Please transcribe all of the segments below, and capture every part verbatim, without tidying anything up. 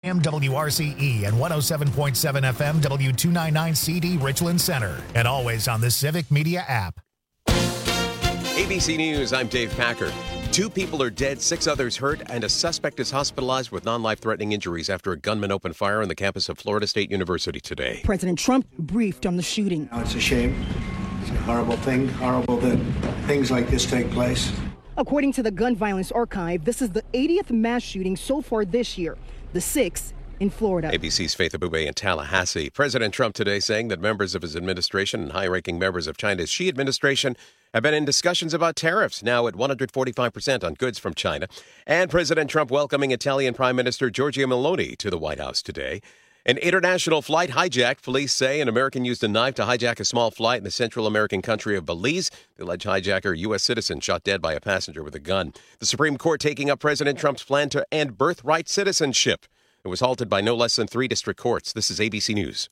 W R C E and one oh seven point seven F M W two ninety-nine C D Richland Center, and always on the Civic Media app. A B C News, I'm Dave Packer. Two people are dead, six others hurt, and a suspect is hospitalized with non-life-threatening injuries after a gunman opened fire on the campus of Florida State University today. President Trump briefed on the shooting. Now, it's a shame. It's a horrible thing. Horrible that things like this take place. According to the Gun Violence Archive, this is the eightieth mass shooting so far this year. The sixth in Florida. A B C's Faith Abube in Tallahassee. President Trump today saying that members of his administration and high-ranking members of China's Xi administration have been in discussions about tariffs, now at one hundred forty-five percent on goods from China. And President Trump welcoming Italian Prime Minister Giorgia Meloni to the White House today. An international flight hijacked. Police say an American used a knife to hijack a small flight in the Central American country of Belize. The alleged hijacker, U S citizen, shot dead by a passenger with a gun. The Supreme Court taking up President Trump's plan to end birthright citizenship. It was halted by no less than three district courts. This is A B C News.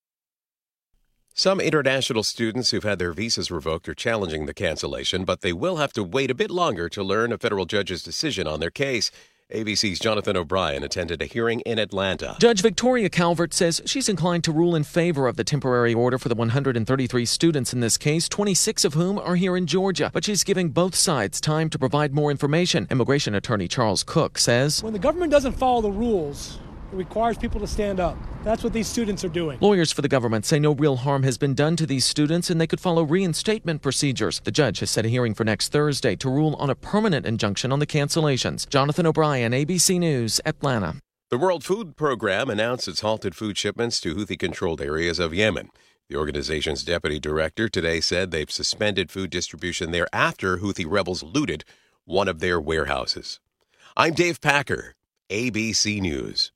Some international students who've had their visas revoked are challenging the cancellation, but they will have to wait a bit longer to learn a federal judge's decision on their case. A B C's Jonathan O'Brien attended a hearing in Atlanta. Judge Victoria Calvert says she's inclined to rule in favor of the temporary order for the one hundred thirty-three students in this case, twenty-six of whom are here in Georgia. But she's giving both sides time to provide more information. Immigration attorney Charles Cook says, when the government doesn't follow the rules, it requires people to stand up. That's what these students are doing. Lawyers for the government say no real harm has been done to these students and they could follow reinstatement procedures. The judge has set a hearing for next Thursday to rule on a permanent injunction on the cancellations. Jonathan O'Brien, A B C News, Atlanta. The World Food Program announced it's halted food shipments to Houthi-controlled areas of Yemen. The organization's deputy director today said they've suspended food distribution there after Houthi rebels looted one of their warehouses. I'm Dave Packer, A B C News.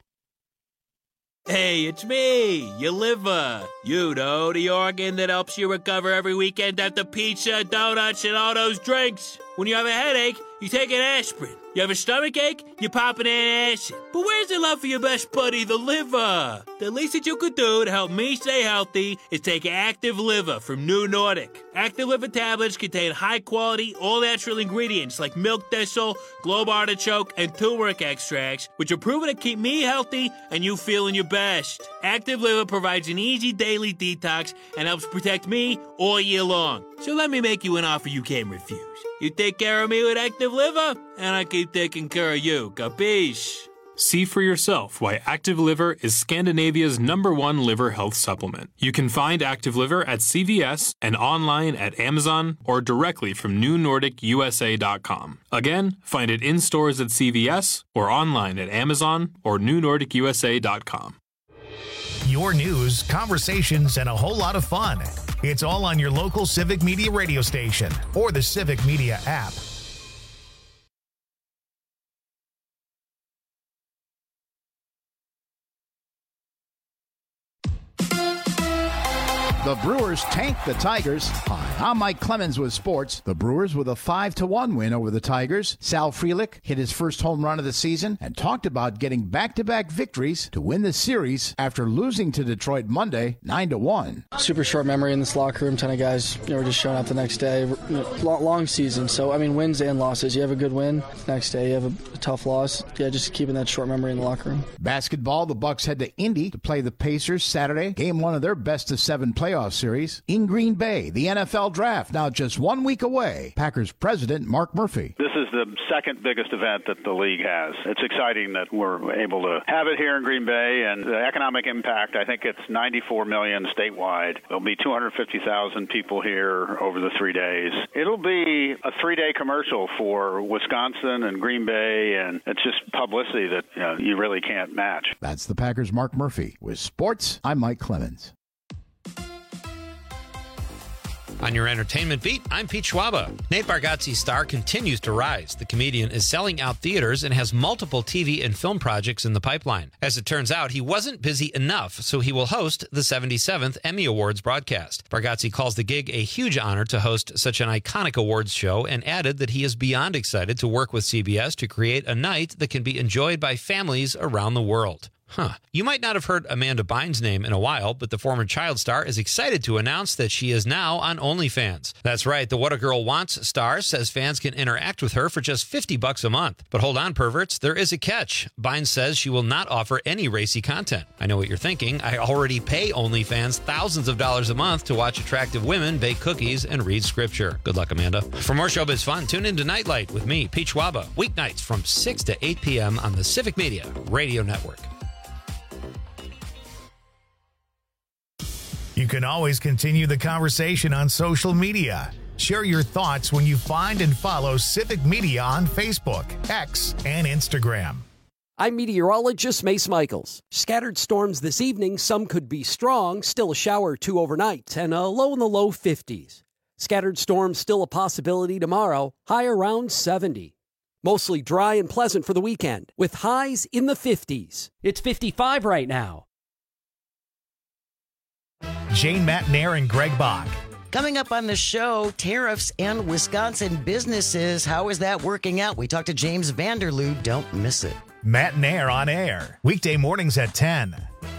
Hey, it's me, your liver. You know, the organ that helps you recover every weekend after pizza, donuts, and all those drinks. When you have a headache, you take an aspirin. You have a stomach ache, you pop an antacid. But where's the love for your best buddy, the liver? The least that you could do to help me stay healthy is take Active Liver from New Nordic. Active Liver tablets contain high-quality, all-natural ingredients like milk thistle, globe artichoke, and turmeric extracts, which are proven to keep me healthy and you feeling your best. Active Liver provides an easy daily detox and helps protect me all year long. So let me make you an offer you can't refuse. You take care of me with Active Liver, and I keep taking care of you. Capiche? See for yourself why Active Liver is Scandinavia's number one liver health supplement. You can find Active Liver at C V S and online at Amazon or directly from new nordic U S A dot com. Again, find it in stores at C V S or online at Amazon or new nordic U S A dot com. Your news, conversations, and a whole lot of fun. It's all on your local Civic Media radio station or the Civic Media app. The Brewers tanked the Tigers. Hi, I'm Mike Clemens with sports. The Brewers with a five to one win over the Tigers. Sal Frelick hit his first home run of the season and talked about getting back-to-back victories to win the series after losing to Detroit Monday nine to one. Super short memory in this locker room. Ton of guys, you know, were just showing up the next day. You know, long season, so I mean, wins and losses. You have a good win, next day you have a, a tough loss. Yeah, just keeping that short memory in the locker room. Basketball, the Bucks head to Indy to play the Pacers Saturday. Game one of their best of seven playoff series in Green Bay. The N F L Draft now just one week away. Packers president Mark Murphy. This is the second biggest event that the league has. It's exciting that we're able to have it here in Green Bay, and the economic impact, I think it's ninety-four million statewide. There'll be two hundred fifty thousand people here over the three days. It'll be a three-day commercial for Wisconsin and Green Bay, and it's just publicity that you know, you really can't match. That's the Packers' Mark Murphy. With sports, I'm Mike Clemens. On your entertainment beat, I'm Pete Schwaba. Nate Bargatze's star continues to rise. The comedian is selling out theaters and has multiple T V and film projects in the pipeline. As it turns out, he wasn't busy enough, so he will host the seventy-seventh Emmy Awards broadcast. Bargatze calls the gig a huge honor to host such an iconic awards show and added that he is beyond excited to work with C B S to create a night that can be enjoyed by families around the world. Huh. You might not have heard Amanda Bynes' name in a while, but the former child star is excited to announce that she is now on OnlyFans. That's right, the What a Girl Wants star says fans can interact with her for just fifty bucks a month. But hold on, perverts, there is a catch. Bynes says she will not offer any racy content. I know what you're thinking. I already pay OnlyFans thousands of dollars a month to watch attractive women bake cookies and read scripture. Good luck, Amanda. For more showbiz fun, tune in to Nightlight with me, Pete Schwaba, weeknights from six to eight p.m. on the Civic Media Radio Network. You can always continue the conversation on social media. Share your thoughts when you find and follow Civic Media on Facebook, X, and Instagram. I'm meteorologist Mace Michaels. Scattered storms this evening. Some could be strong, still a shower or two overnight, and a low in the low fifties. Scattered storms still a possibility tomorrow, high around seventy. Mostly dry and pleasant for the weekend, with highs in the fifties. It's fifty-five right now. Jane Matnair and Greg Bach. Coming up on the show, tariffs and Wisconsin businesses. How is that working out? We talked to James Vanderloo. Don't miss it. Matnair on air. Weekday mornings at ten.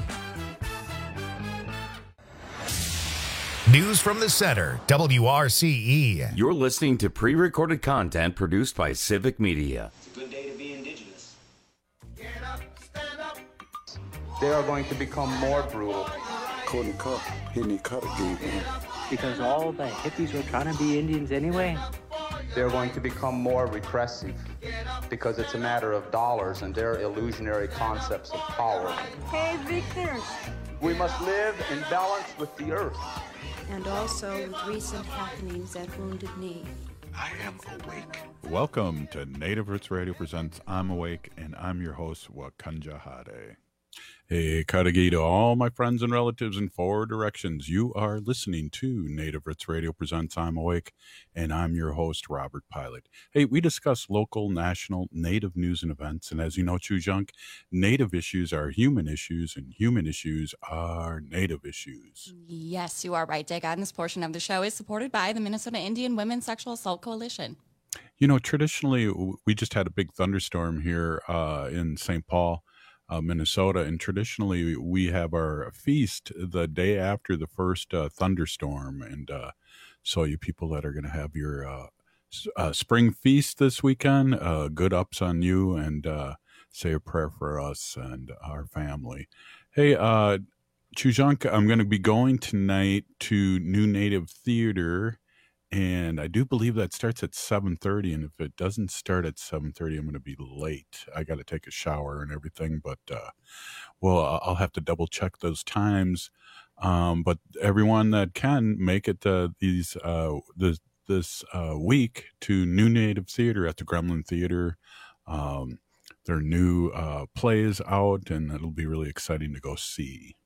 News from the center, W R C E. You're listening to pre-recorded content produced by Civic Media. It's a good day to be indigenous. Get up, stand up. They are going to become more brutal. Couldn't cut, hitting cut again. Because all the hippies were trying to be Indians anyway. They're going to become more repressive because it's a matter of dollars and their illusionary concepts of power. Hey, Victor. We must live in balance with the earth. And also with recent happenings at Wounded Knee. I am awake. Welcome to Native Roots Radio presents I'm Awake, and I'm your host, Wakanja Hade. Hey, Kadagi to all my friends and relatives in four directions. You are listening to Native Roots Radio presents I'm Awake, and I'm your host, Robert Pilot. Hey, we discuss local, national, Native news and events, and as you know, Chujunk, Native issues are human issues, and human issues are Native issues. Yes, you are right, Dick. And this portion of the show is supported by the Minnesota Indian Women's Sexual Assault Coalition. You know, traditionally, we just had a big thunderstorm here uh, in Saint Paul, Uh, Minnesota, and traditionally we have our feast the day after the first uh, thunderstorm, and uh, so you people that are going to have your uh, s- uh, spring feast this weekend, uh, good ups on you, and uh, say a prayer for us and our family. Hey, uh, Chujunk, I'm going to be going tonight to New Native Theater, and I do believe that starts at seven thirty, and if it doesn't start at seven thirty, I'm going to be late. I got to take a shower and everything, but, uh, well, I'll have to double check those times. Um, but everyone that can make it uh, these uh, this, this uh, week to New Native Theater at the Gremlin Theater. Um, their new uh, plays out, and it'll be really exciting to go see.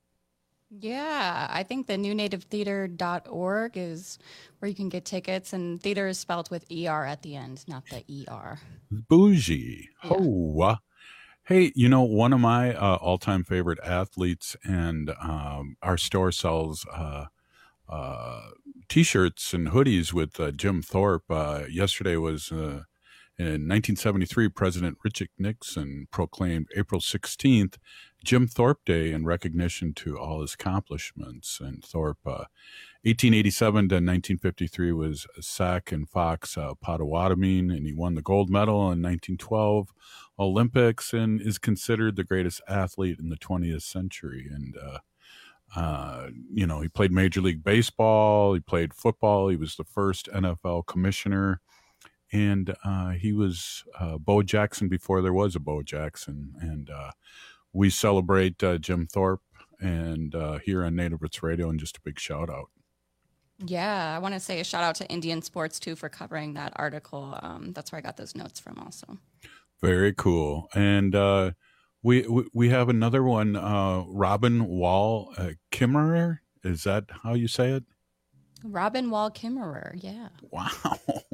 Yeah, I think the new native theater dot org is where you can get tickets, and theater is spelled with E R at the end, not the E R. Bougie. Yeah. Oh, hey, you know, one of my uh, all-time favorite athletes, and um, our store sells uh, uh, T-shirts and hoodies with uh, Jim Thorpe. Uh, yesterday was uh, in nineteen seventy-three, President Richard Nixon proclaimed April sixteenth Jim Thorpe Day in recognition to all his accomplishments. And Thorpe, uh, eighteen eighty-seven to nineteen fifty-three was Sac and Fox uh, Potawatomi, and he won the gold medal in nineteen twelve Olympics and is considered the greatest athlete in the twentieth century. And, uh, uh, you know, he played Major League Baseball, he played football, he was the first N F L commissioner, and uh, he was uh, Bo Jackson before there was a Bo Jackson. And, uh, we celebrate uh, Jim Thorpe and uh, here on Native Roots Radio, and just a big shout out. Yeah, I want to say a shout out to Indian Sports too for covering that article. Um, that's where I got those notes from also. Very cool. And uh, we, we we have another one, uh, Robin Wall uh, Kimmerer. Is that how you say it? Robin Wall Kimmerer, yeah. Wow.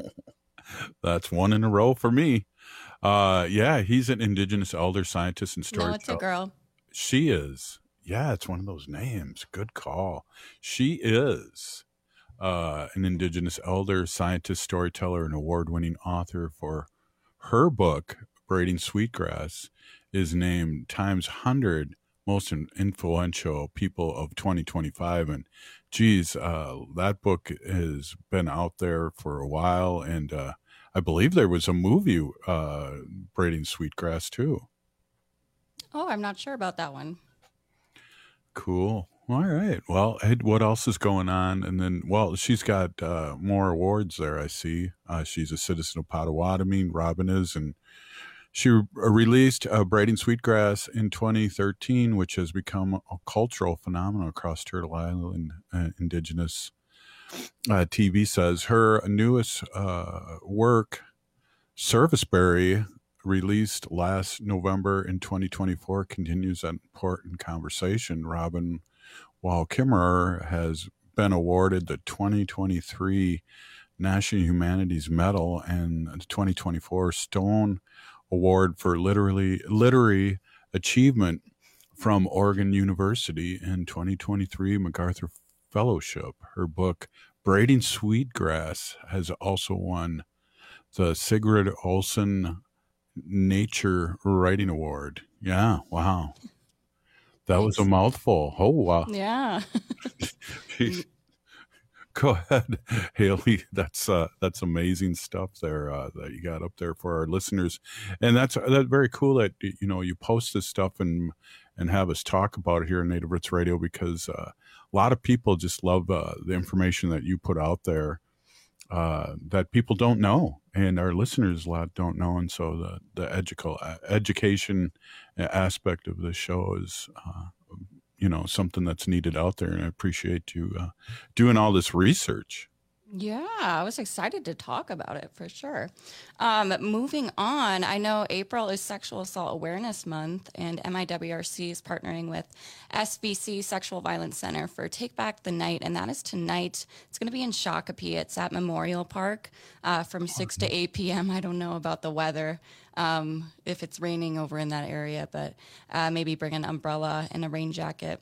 That's one in a row for me. Uh, yeah, he's an Indigenous elder scientist and storyteller. No, it's a girl. She is. Yeah, it's one of those names. Good call. She is uh, an Indigenous elder scientist, storyteller, and award-winning author. For her book, Braiding Sweetgrass, is named Time's one hundred most influential people of twenty twenty-five. And geez, uh, that book has been out there for a while. And uh, I believe there was a movie, uh, Braiding Sweetgrass, too. Oh, I'm not sure about that one. Cool. All right. Well, Ed, what else is going on? And then, well, she's got uh, more awards there, I see. Uh, she's a citizen of Potawatomi, Robin is, and she re- released uh, Braiding Sweetgrass in twenty thirteen, which has become a cultural phenomenon across Turtle Island. Uh, Indigenous uh, T V says her newest uh, work, Serviceberry, released last November in twenty twenty-four, continues that important conversation. Robin Wall-Kimmerer has been awarded the twenty twenty-three National Humanities Medal and the twenty twenty-four Stone Award for literally literary achievement from Oregon University, and twenty twenty-three MacArthur Fellowship. Her book Braiding Sweetgrass has also won the Sigrid Olson Nature Writing Award. Yeah, wow. That was a mouthful. Oh, wow. Yeah. Go ahead, Haley. That's uh, that's amazing stuff there uh, that you got up there for our listeners, and that's that's very cool that you know you post this stuff and and have us talk about it here on Native Roots Radio, because uh, a lot of people just love uh, the information that you put out there uh, that people don't know, and our listeners a lot don't know, and so the the educal education aspect of this show is. Uh, you know, something that's needed out there. And I appreciate you uh, doing all this research. Yeah, I was excited to talk about it for sure. Um, moving on, I know April is Sexual Assault Awareness Month, and M I W R C is partnering with S V C Sexual Violence Center for Take Back the Night, and that is tonight. It's going to be in Shakopee. It's at Memorial Park uh, from six to eight p.m. I don't know about the weather, um, if it's raining over in that area, but uh, maybe bring an umbrella and a rain jacket.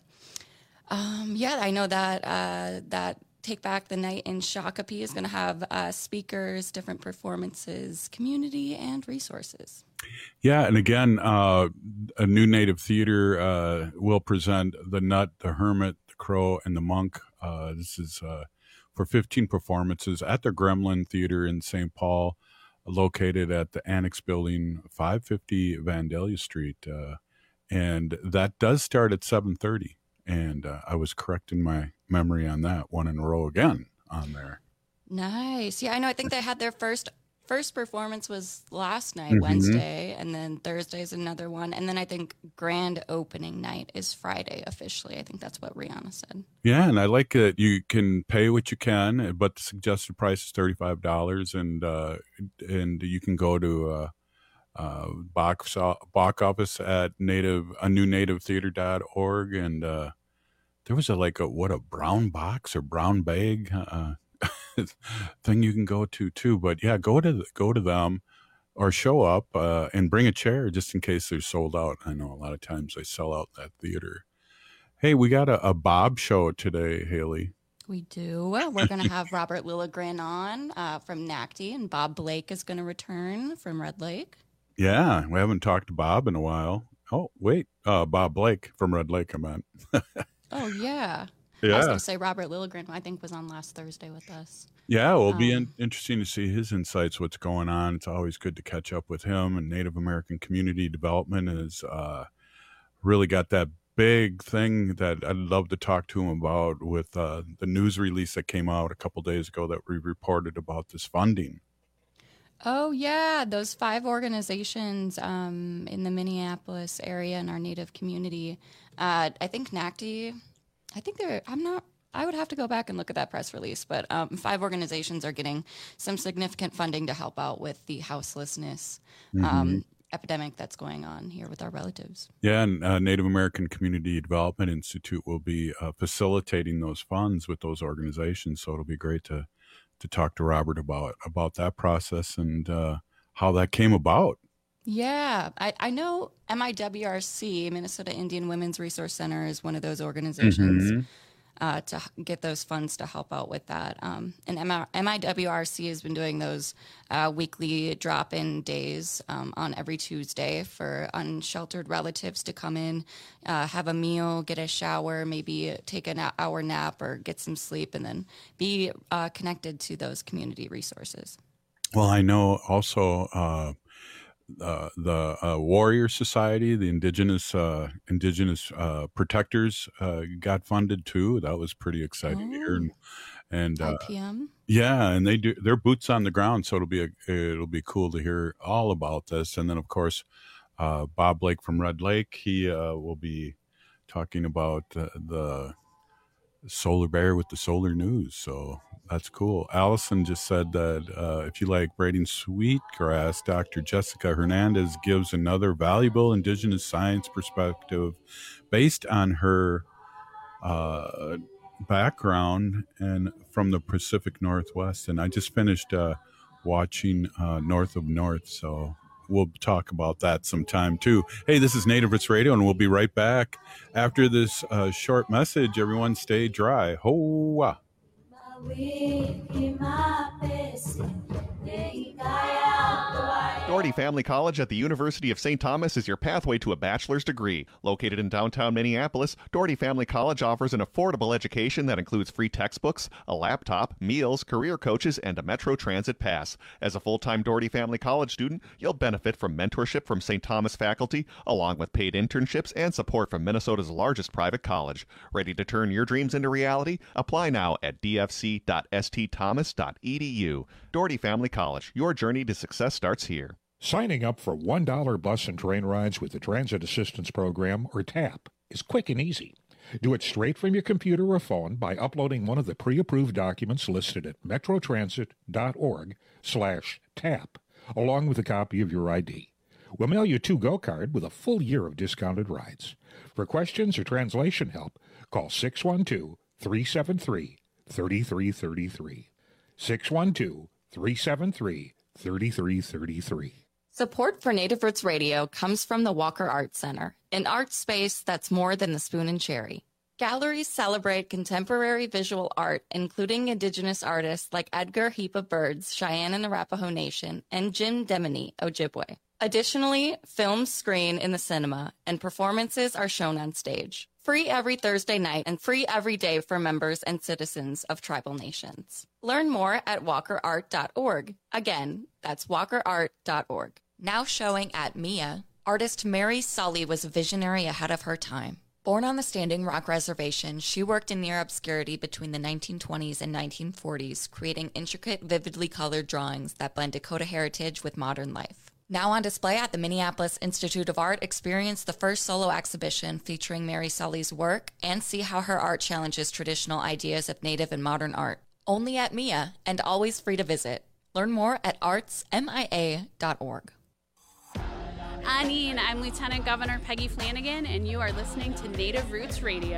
Um, yeah, I know that uh, that Take Back the Night in Shakopee is going to have uh, speakers, different performances, community, and resources. Yeah, and again, uh, a new Native theater uh, will present The Nut, The Hermit, The Crow, and The Monk. Uh, this is uh, for fifteen performances at the Gremlin Theater in Saint Paul, located at the Annex Building, five fifty Vandalia Street. Uh, and that does start at seven thirty. And uh, I was correct in my memory on that, one in a row again on there. Nice. Yeah, I know. I think they had their first first performance was last night, Mm-hmm. Wednesday, and then Thursday is another one. And then I think grand opening night is Friday officially. I think that's what Rihanna said. Yeah, and I like that you can pay what you can, but the suggested price is thirty-five dollars, and uh, and you can go to uh, uh, box, box office at native a new native theater dot org, and uh, there was a like a what a brown box or brown bag uh, thing you can go to too. But yeah, go to go to them or show up uh, and bring a chair just in case they're sold out. I know a lot of times they sell out that theater. Hey, we got a, a Bob show today, Haley. We do. Well, we're going to have Robert Lilligren on uh, from N A C T, and Bob Blake is going to return from Red Lake. Yeah, we haven't talked to Bob in a while. Oh, wait. Uh, Bob Blake from Red Lake, I meant. Oh, yeah. Yeah. I was going to say Robert Lilligren, I think, was on last Thursday with us. Yeah, well, it'll Um, be in- interesting to see his insights, what's going on. It's always good to catch up with him. And Native American Community Development has uh, really got that big thing that I'd love to talk to him about with uh, the news release that came out a couple days ago that we reported about this funding. Oh, yeah. Those five organizations um, in the Minneapolis area in our Native community. Uh, I think N A C T, I think they're, I'm not, I would have to go back and look at that press release, but um, five organizations are getting some significant funding to help out with the houselessness um, Mhm. epidemic that's going on here with our relatives. Yeah, and uh, Native American Community Development Institute will be uh, facilitating those funds with those organizations. So it'll be great to to talk to Robert about about that process and uh, how that came about. Yeah, I, I know M I W R C, Minnesota Indian Women's Resource Center, is one of those organizations. Mhm. uh, to h- get those funds to help out with that. Um, and M I W R C has been doing those uh, weekly drop-in days um, on every Tuesday for unsheltered relatives to come in, uh, have a meal, get a shower, maybe take an hour nap or get some sleep, and then be uh, connected to those community resources. Well, I know also uh, uh, the uh, Warrior Society, the Indigenous uh, Indigenous uh, Protectors, uh, got funded too. That was pretty exciting to hear. And, and uh, I P M. yeah, and they do their boots on the ground, so it'll be a, it'll be cool to hear all about this. And then, of course, uh, Bob Blake from Red Lake, he uh, will be talking about uh, the Solar Bear with the solar news. So that's cool. Allison just said that uh, if you like braiding sweetgrass, Doctor Jessica Hernandez gives another valuable Indigenous science perspective based on her uh, background and from the Pacific Northwest. And I just finished uh, watching uh, North of North, so we'll talk about that sometime too. Hey, this is Native Roots Radio, and we'll be right back after this uh, short message. Everyone stay dry. Hoa. Doherty Family College at the University of Saint Thomas is your pathway to a bachelor's degree. Located in downtown Minneapolis, Doherty Family College offers an affordable education that includes free textbooks, a laptop, meals, career coaches, and a Metro Transit pass. As a full-time Doherty Family College student, you'll benefit from mentorship from Saint Thomas faculty, along with paid internships and support from Minnesota's largest private college. Ready to turn your dreams into reality? Apply now at d f c dot s t thomas dot e d u. Doherty Family College, your journey to success starts here. Signing up for one dollar bus and train rides with the Transit Assistance Program, or TAP, is quick and easy. Do it straight from your computer or phone by uploading one of the pre-approved documents listed at metrotransit.org slash TAP, along with a copy of your I D. We'll mail you a to-go card with a full year of discounted rides. For questions or translation help, call six one two, three seven three, three three three three. six one two, three seven three, three three three three. Support for Native Roots Radio comes from the Walker Art Center, an art space that's more than the spoon and cherry. Galleries celebrate contemporary visual art, including Indigenous artists like Edgar Heap of Birds, Cheyenne and Arapaho Nation, and Jim Demini, Ojibwe. Additionally, films screen in the cinema, and performances are shown on stage. Free every Thursday night and free every day for members and citizens of tribal nations. Learn more at walker art dot org. Again, that's walker art dot org. Now showing at M I A, artist Mary Sully was a visionary ahead of her time. Born on the Standing Rock Reservation, she worked in near obscurity between the nineteen twenties and nineteen forties, creating intricate, vividly colored drawings that blend Dakota heritage with modern life. Now on display at the Minneapolis Institute of Art, experience the first solo exhibition featuring Mary Sully's work and see how her art challenges traditional ideas of Native and modern art. Only at M I A, and always free to visit. Learn more at arts m i a dot org. Anine, I'm Lieutenant Governor Peggy Flanagan, and you are listening to Native Roots Radio.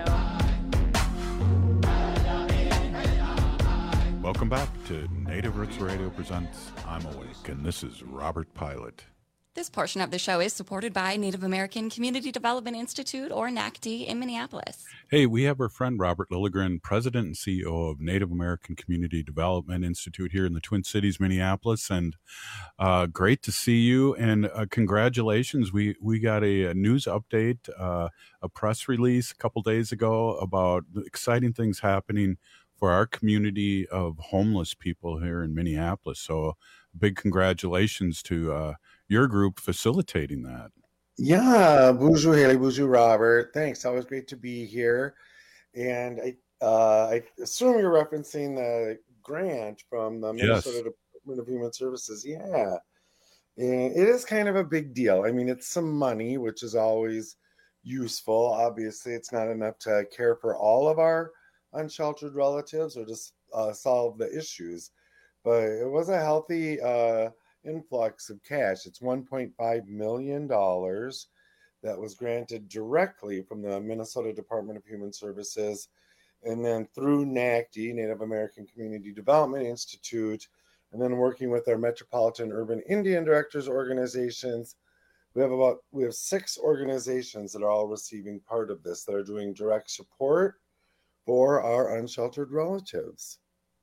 Welcome back to Native Roots Radio presents I'm Awake, and this is Robert Pilot. This portion of the show is supported by Native American Community Development Institute, or N A C D, in Minneapolis. Hey, we have our friend Robert Lilligren, President and C E O of Native American Community Development Institute here in the Twin Cities, Minneapolis, and uh, great to see you, and uh, congratulations. We we got a, a news update, uh, a press release a couple days ago about the exciting things happening for our community of homeless people here in Minneapolis. So big congratulations to uh, your group facilitating that. Yeah, bonjour Haley, bonjour Robert. Thanks, always great to be here. And I, uh, I assume you're referencing the grant from the Minnesota yes. Department of Human Services. Yeah, and it is kind of a big deal. I mean, it's some money, which is always useful. Obviously, it's not enough to care for all of our unsheltered relatives or just uh, solve the issues, but it was a healthy uh, influx of cash. It's one point five million dollars that was granted directly from the Minnesota Department of Human Services, and then through N A C D, Native American Community Development Institute, and then working with our Metropolitan Urban Indian Directors organizations. We have about we have six organizations that are all receiving part of this that are doing direct support for our unsheltered relatives.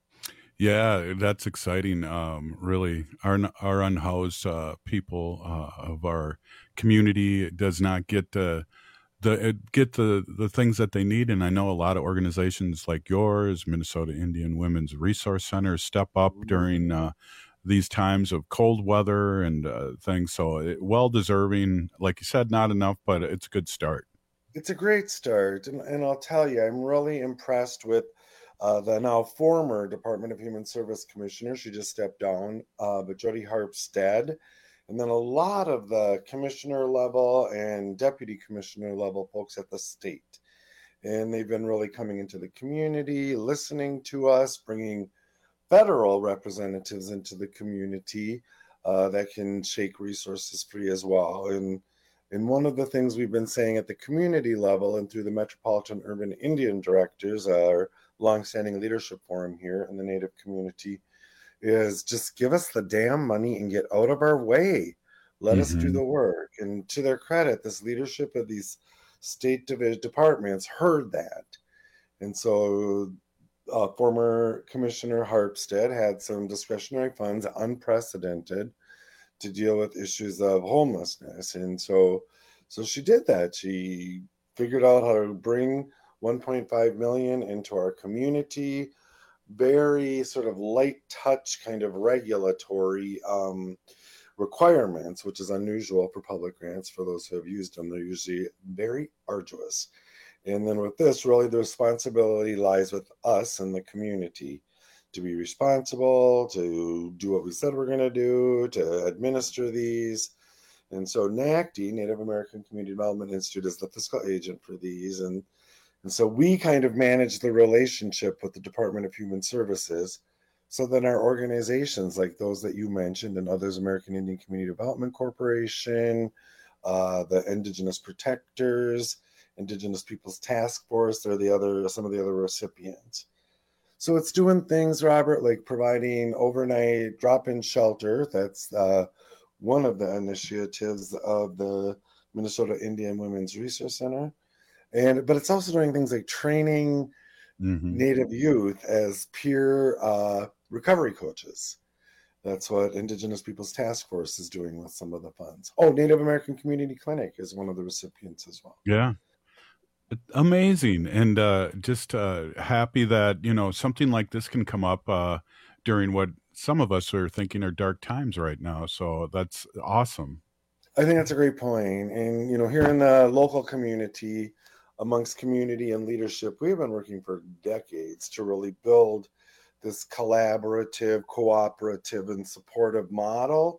Yeah, that's exciting. Um, really, our our unhoused uh, people uh, of our community does not get the the get the the things that they need, and I know a lot of organizations like yours, Minnesota Indian Women's Resource Center, step up during uh, these times of cold weather and uh, things. So, it, well deserving. Like you said, not enough, but it's a good start. It's a great start, and, and I'll tell you, I'm really impressed with uh, the now former Department of Human Service Commissioner. She just stepped down, uh, but Jody Harpstead, and then a lot of the commissioner level and deputy commissioner level folks at the state. And they've been really coming into the community, listening to us, bringing federal representatives into the community uh, that can shake resources free as well. And And one of the things we've been saying at the community level and through the Metropolitan Urban Indian Directors, our longstanding leadership forum here in the Native community, is just give us the damn money and get out of our way. Let mm-hmm. us do the work. And to their credit, this leadership of these state division departments heard that. And so uh, former Commissioner Harpstead had some discretionary funds, unprecedented, to deal with issues of homelessness. And so so she did that. She figured out how to bring one point five million into our community, very sort of light touch kind of regulatory um, requirements, which is unusual for public grants. For those who have used them, they're usually very arduous. And then with this, really the responsibility lies with us and the community to be responsible, to do what we said we're going to do, to administer these. And so NACD, Native American Community Development Institute, is the fiscal agent for these. And, and so we kind of manage the relationship with the Department of Human Services so that our organizations like those that you mentioned and others, American Indian Community Development Corporation, uh, the Indigenous Protectors, Indigenous Peoples Task Force, they're the other, some of the other recipients. So it's doing things, Robert, like providing overnight drop-in shelter. That's uh, one of the initiatives of the Minnesota Indian Women's Resource Center. And but it's also doing things like training mm-hmm. Native youth as peer uh, recovery coaches. That's what Indigenous Peoples Task Force is doing with some of the funds. Oh, Native American Community Clinic is one of the recipients as well. Yeah. Amazing. And uh, just uh, happy that, you know, something like this can come up uh, during what some of us are thinking are dark times right now. So that's awesome. I think that's a great point. And, you know, here in the local community, amongst community and leadership, we've been working for decades to really build this collaborative, cooperative, and supportive model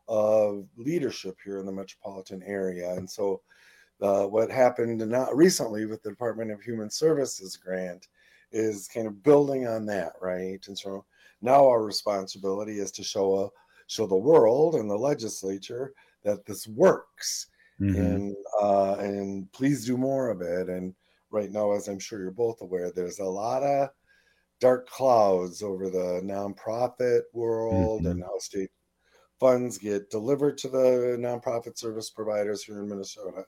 of leadership here in the metropolitan area. And so Uh, what happened not recently with the Department of Human Services grant is kind of building on that, right? And so now our responsibility is to show a, show the world and the legislature that this works, mm-hmm. and uh, and please do more of it. And right now, as I'm sure you're both aware, there's a lot of dark clouds over the nonprofit world mm-hmm. and how state funds get delivered to the nonprofit service providers here in Minnesota.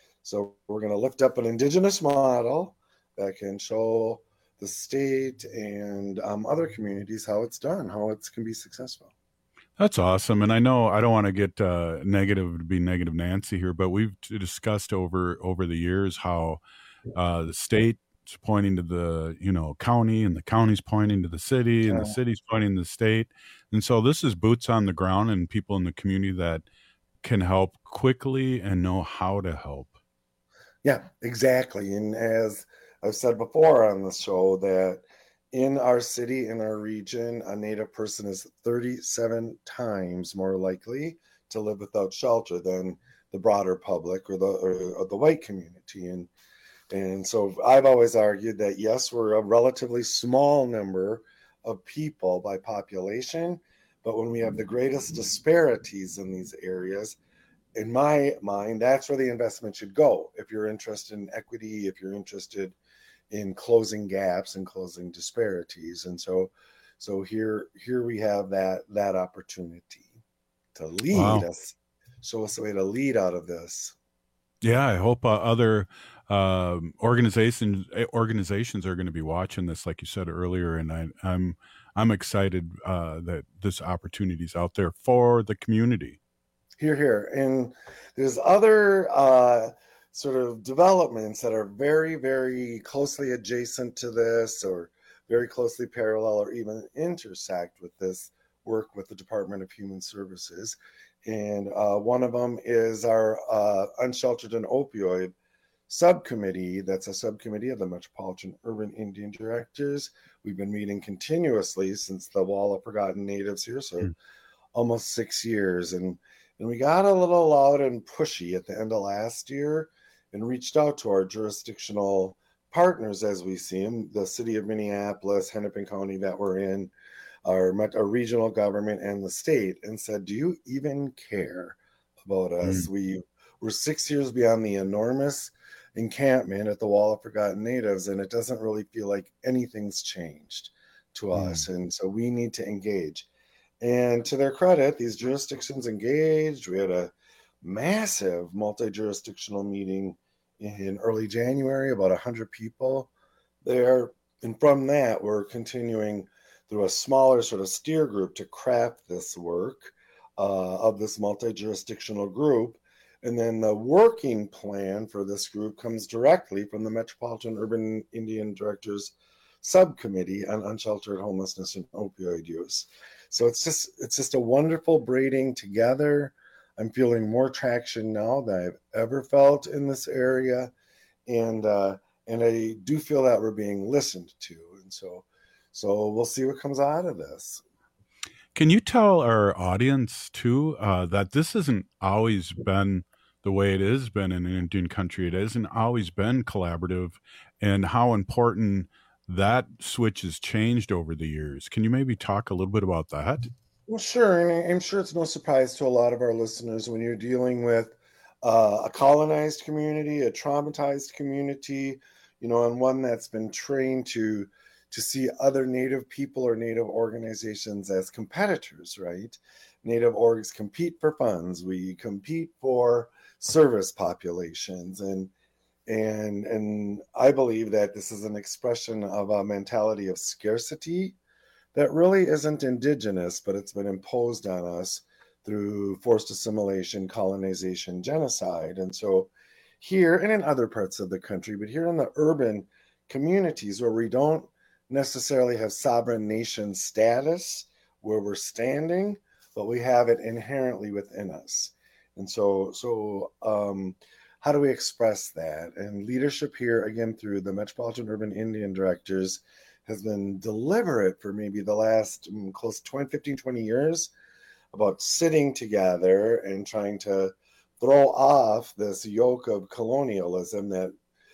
So we're going to lift up an Indigenous model that can show the state and um, other communities how it's done, how it can be successful. That's awesome. And I know I don't want to get uh, negative to be negative Nancy here, but we've discussed over over the years how uh, the state's pointing to the, you know, county, and the county's pointing to the city, and yeah. the city's pointing to the state. And so this is boots on the ground and people in the community that can help quickly and know how to help. Yeah, exactly. And as I've said before on the show, that in our city, in our region, a Native person is thirty-seven times more likely to live without shelter than the broader public or the or, or the white community. And and so I've always argued that, yes, we're a relatively small number of people by population, but when we have the greatest disparities in these areas, in my mind, that's where the investment should go. If you're interested in equity, if you're interested in closing gaps and closing disparities. And so, so here, here we have that, that opportunity to lead wow. us, show us a way to lead out of this. Yeah, I hope uh, other um, organizations organizations are going to be watching this, like you said earlier, and I, I'm I'm excited uh, that this opportunity is out there for the community. Here, here, and there's other uh, sort of developments that are very, very closely adjacent to this, or very closely parallel, or even intersect with this work with the Department of Human Services. And uh, one of them is our uh, Unsheltered and Opioid Subcommittee. That's a subcommittee of the Metropolitan Urban Indian Directors. We've been meeting continuously since the Wall of Forgotten Natives here, so mm. almost six years. And, and we got a little loud and pushy at the end of last year and reached out to our jurisdictional partners as we see them, the city of Minneapolis, Hennepin County that we're in, our, our regional government, and the state, and said, do you even care about us? Mm. We, we're six years beyond the enormous encampment at the Wall of Forgotten Natives, and it doesn't really feel like anything's changed to mm. us, and so we need to engage. And to their credit, these jurisdictions engaged. We had a massive multi-jurisdictional meeting in early January, about one hundred people there. And from that, we're continuing through a smaller sort of steer group to craft this work uh, of this multi-jurisdictional group. And then the working plan for this group comes directly from the Metropolitan Urban Indian Directors Subcommittee on Unsheltered Homelessness and Opioid Use. So it's just it's just a wonderful braiding together. I'm feeling more traction now than I've ever felt in this area, and uh, and I do feel that we're being listened to, and so so we'll see what comes out of this. Can you tell our audience too uh, that this hasn't always been the way it has been in Indian country? It hasn't always been collaborative, and how important that switch has changed over the years. Can you maybe talk a little bit about that? Well, sure. And I'm sure it's no surprise to a lot of our listeners when you're dealing with uh, a colonized community, a traumatized community, you know, and one that's been trained to to see other Native people or Native organizations as competitors, right? Native orgs compete for funds. We compete for service populations. And and and I believe that this is an expression of a mentality of scarcity that really isn't indigenous, but it's been imposed on us through forced assimilation, colonization, genocide. And so here and in other parts of the country, but here in the urban communities where we don't necessarily have sovereign nation status, where we're standing, but we have it inherently within us. And so, so um, how do we express that? And leadership here, again, through the Metropolitan Urban Indian Directors, has been deliberate for maybe the last um, close to twenty, fifteen, twenty years about sitting together and trying to throw off this yoke of colonialism that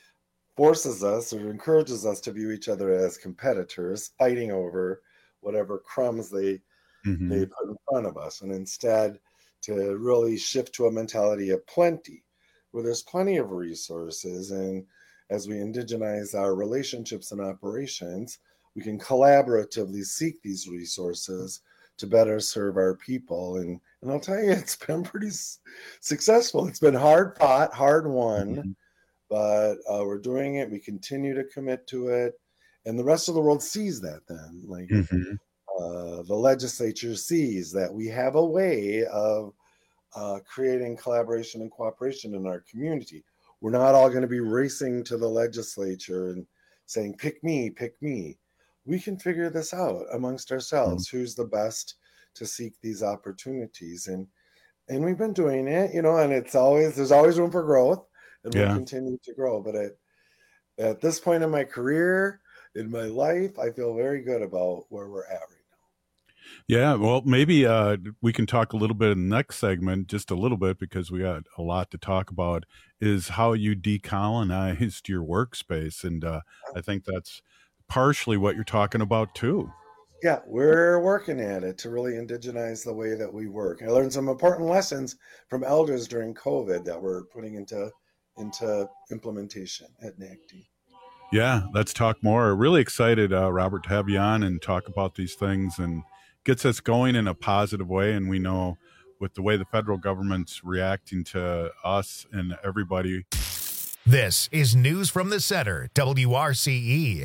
forces us or encourages us to view each other as competitors, fighting over whatever crumbs they mm-hmm. they put in front of us, and instead to really shift to a mentality of plenty, where there's plenty of resources, and as we indigenize our relationships and operations, we can collaboratively seek these resources to better serve our people. And, and I'll tell you, it's been pretty s- successful. It's been hard fought, hard won, mm-hmm. but uh, we're doing it. We continue to commit to it. And the rest of the world sees that then. Like mm-hmm. uh, the legislature sees that we have a way of uh, creating collaboration and cooperation in our community. We're not all going to be racing to the legislature and saying, pick me, pick me. We can figure this out amongst ourselves. Mm-hmm. Who's the best to seek these opportunities? And and we've been doing it, you know, and it's always, there's always room for growth, and yeah. we'll continue to grow. But at, at this point in my career, in my life, I feel very good about where we're at right now. Yeah, well, maybe uh, we can talk a little bit in the next segment, just a little bit, because we got a lot to talk about, is how you decolonized your workspace. And uh, I think that's partially what you're talking about, too. Yeah, we're working at it to really indigenize the way that we work. I learned some important lessons from elders during COVID that we're putting into, into implementation at N A C D. Yeah, let's talk more. Really excited, uh, Robert, to have you on and talk about these things, and gets us going in a positive way. And we know with the way the federal government's reacting to us and everybody. This is News from the Center, W R C E.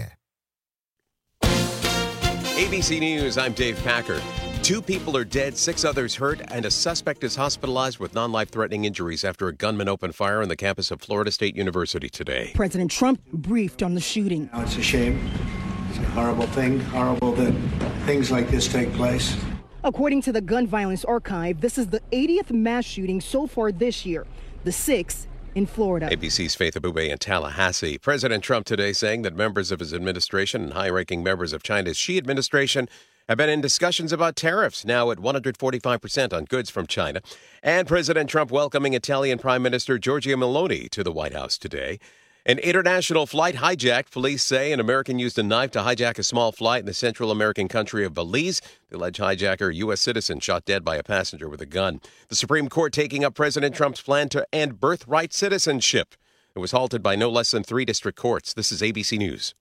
A B C News, I'm Dave Packer. Two people are dead, six others hurt, and a suspect is hospitalized with non-life-threatening injuries after a gunman opened fire on the campus of Florida State University today. President Trump briefed on the shooting. Now, it's a shame. It's a horrible thing, horrible that things like this take place. According to the Gun Violence Archive, this is the eightieth mass shooting so far this year, the sixth in Florida. A B C's Faith Abube in Tallahassee. President Trump today saying that members of his administration and high-ranking members of China's Xi administration have been in discussions about tariffs, now at one hundred forty-five percent on goods from China. And President Trump welcoming Italian Prime Minister Giorgia Meloni to the White House today. An international flight hijacked. Police say an American used a knife to hijack a small flight in the Central American country of Belize. The alleged hijacker, a U S citizen, shot dead by a passenger with a gun. The Supreme Court taking up President Trump's plan to end birthright citizenship. It was halted by no less than three district courts. This is A B C News.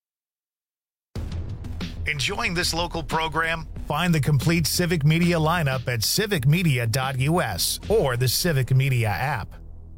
Enjoying this local program? Find the complete Civic Media lineup at civic media dot U S or the Civic Media app.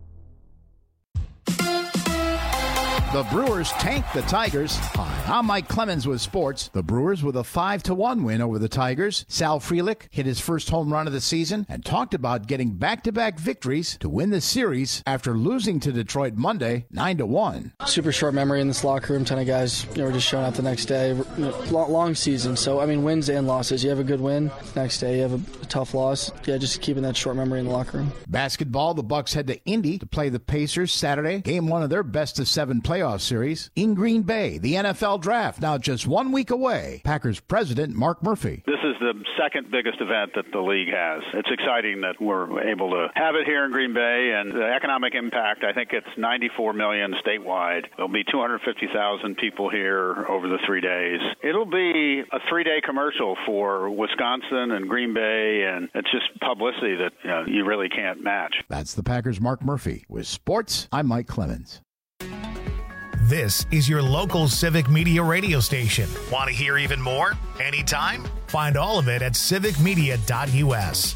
The Brewers tank the Tigers. Hi, I'm Mike Clemens with sports. The Brewers with a five to one win over the Tigers. Sal Frelick hit his first home run of the season and talked about getting back-to-back victories to win the series after losing to Detroit Monday nine to one. Super short memory in this locker room. Ton of guys, you know, were just showing up the next day. You know, long, long season, so I mean, wins and losses. You have a good win, next day you have a, a tough loss. Yeah, just keeping that short memory in the locker room. Basketball, the Bucks head to Indy to play the Pacers Saturday. Game one of their best of seven playoffs series in Green Bay. The N F L Draft now just one week away. Packers president Mark Murphy. This is the second biggest event that the league has. It's exciting that we're able to have it here in Green Bay, and the economic impact, I think it's ninety-four million statewide. There'll be two hundred fifty thousand people here over the three days. It'll be a three-day commercial for Wisconsin and Green Bay, and it's just publicity that you know, you really can't match. That's the Packers' Mark Murphy. With sports, I'm Mike Clemens. This is your local Civic Media radio station. Want to hear even more? Anytime? Find all of it at civic media dot U S.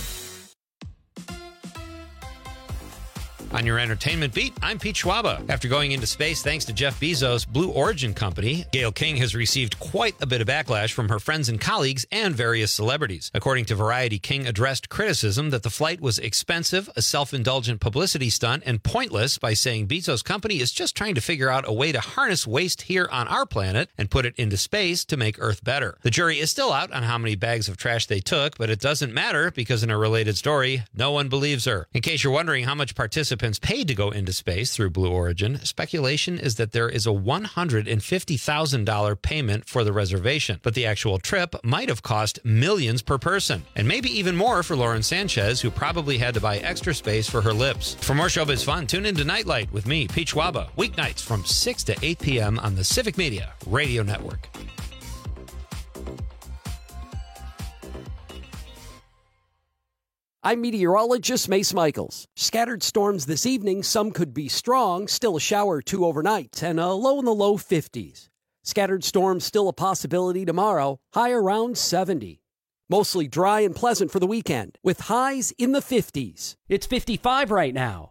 On your entertainment beat, I'm Pete Schwaba. After going into space thanks to Jeff Bezos' Blue Origin company, Gayle King has received quite a bit of backlash from her friends and colleagues and various celebrities. According to Variety, King addressed criticism that the flight was expensive, a self-indulgent publicity stunt, and pointless by saying Bezos' company is just trying to figure out a way to harness waste here on our planet and put it into space to make Earth better. The jury is still out on how many bags of trash they took, but it doesn't matter because in a related story, no one believes her. In case you're wondering how much participants paid to go into space through Blue Origin, speculation is that there is a one hundred fifty thousand dollars payment for the reservation, but the actual trip might have cost millions per person, and maybe even more for Lauren Sanchez, who probably had to buy extra space for her lips. For more showbiz fun, tune into Nightlight with me, Pete Schwaba, weeknights from six to eight p.m. on the Civic Media Radio Network. I'm meteorologist Mace Michaels. Scattered storms this evening. Some could be strong, still a shower or two overnight, and a low in the low fifties. Scattered storms still a possibility tomorrow, high around seventy. Mostly dry and pleasant for the weekend, with highs in the fifties. It's fifty-five right now.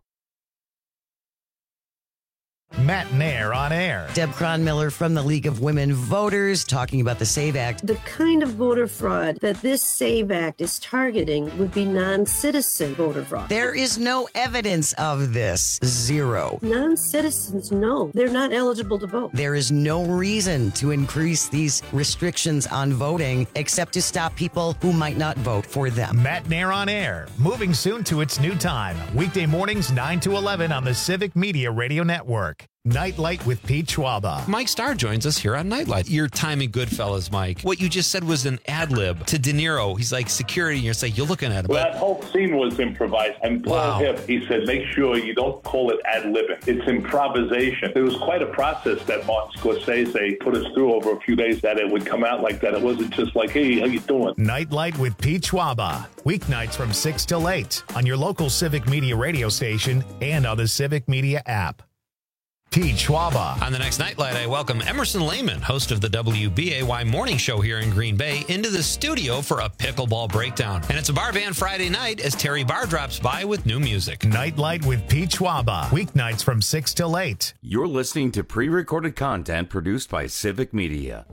Matt Nair on air. Deb Cronmiller from the League of Women Voters talking about the SAVE Act. The kind of voter fraud that this SAVE Act is targeting would be non-citizen voter fraud. There is no evidence of this. Zero. Non-citizens, no. They're not eligible to vote. There is no reason to increase these restrictions on voting except to stop people who might not vote for them. Matt Nair on air. Moving soon to its new time. Weekday mornings nine to eleven on the Civic Media Radio Network. Nightlight with Pete Schwaba. Mike Starr joins us here on Nightlight. Your timing Goodfellas, Mike. What you just said was an ad lib to De Niro. He's like security, and you're like, you're looking at him. Well, that whole scene was improvised. And Paul wow. Hip, he said, make sure you don't call it ad libbing. It's improvisation. It was quite a process that Martin Scorsese put us through over a few days that it would come out like that. It wasn't just like, hey, how you doing? Nightlight with Pete Schwaba. Weeknights from six till eight on your local Civic Media radio station and on the Civic Media app. Pete Schwaba. On the next Nightlight, I welcome Emerson Lehman, host of the W B A Y Morning Show here in Green Bay, into the studio for a pickleball breakdown. And it's a bar band Friday night as Terry Barr drops by with new music. Nightlight with Pete Schwaba. Weeknights from six till eight. You're listening to pre-recorded content produced by Civic Media.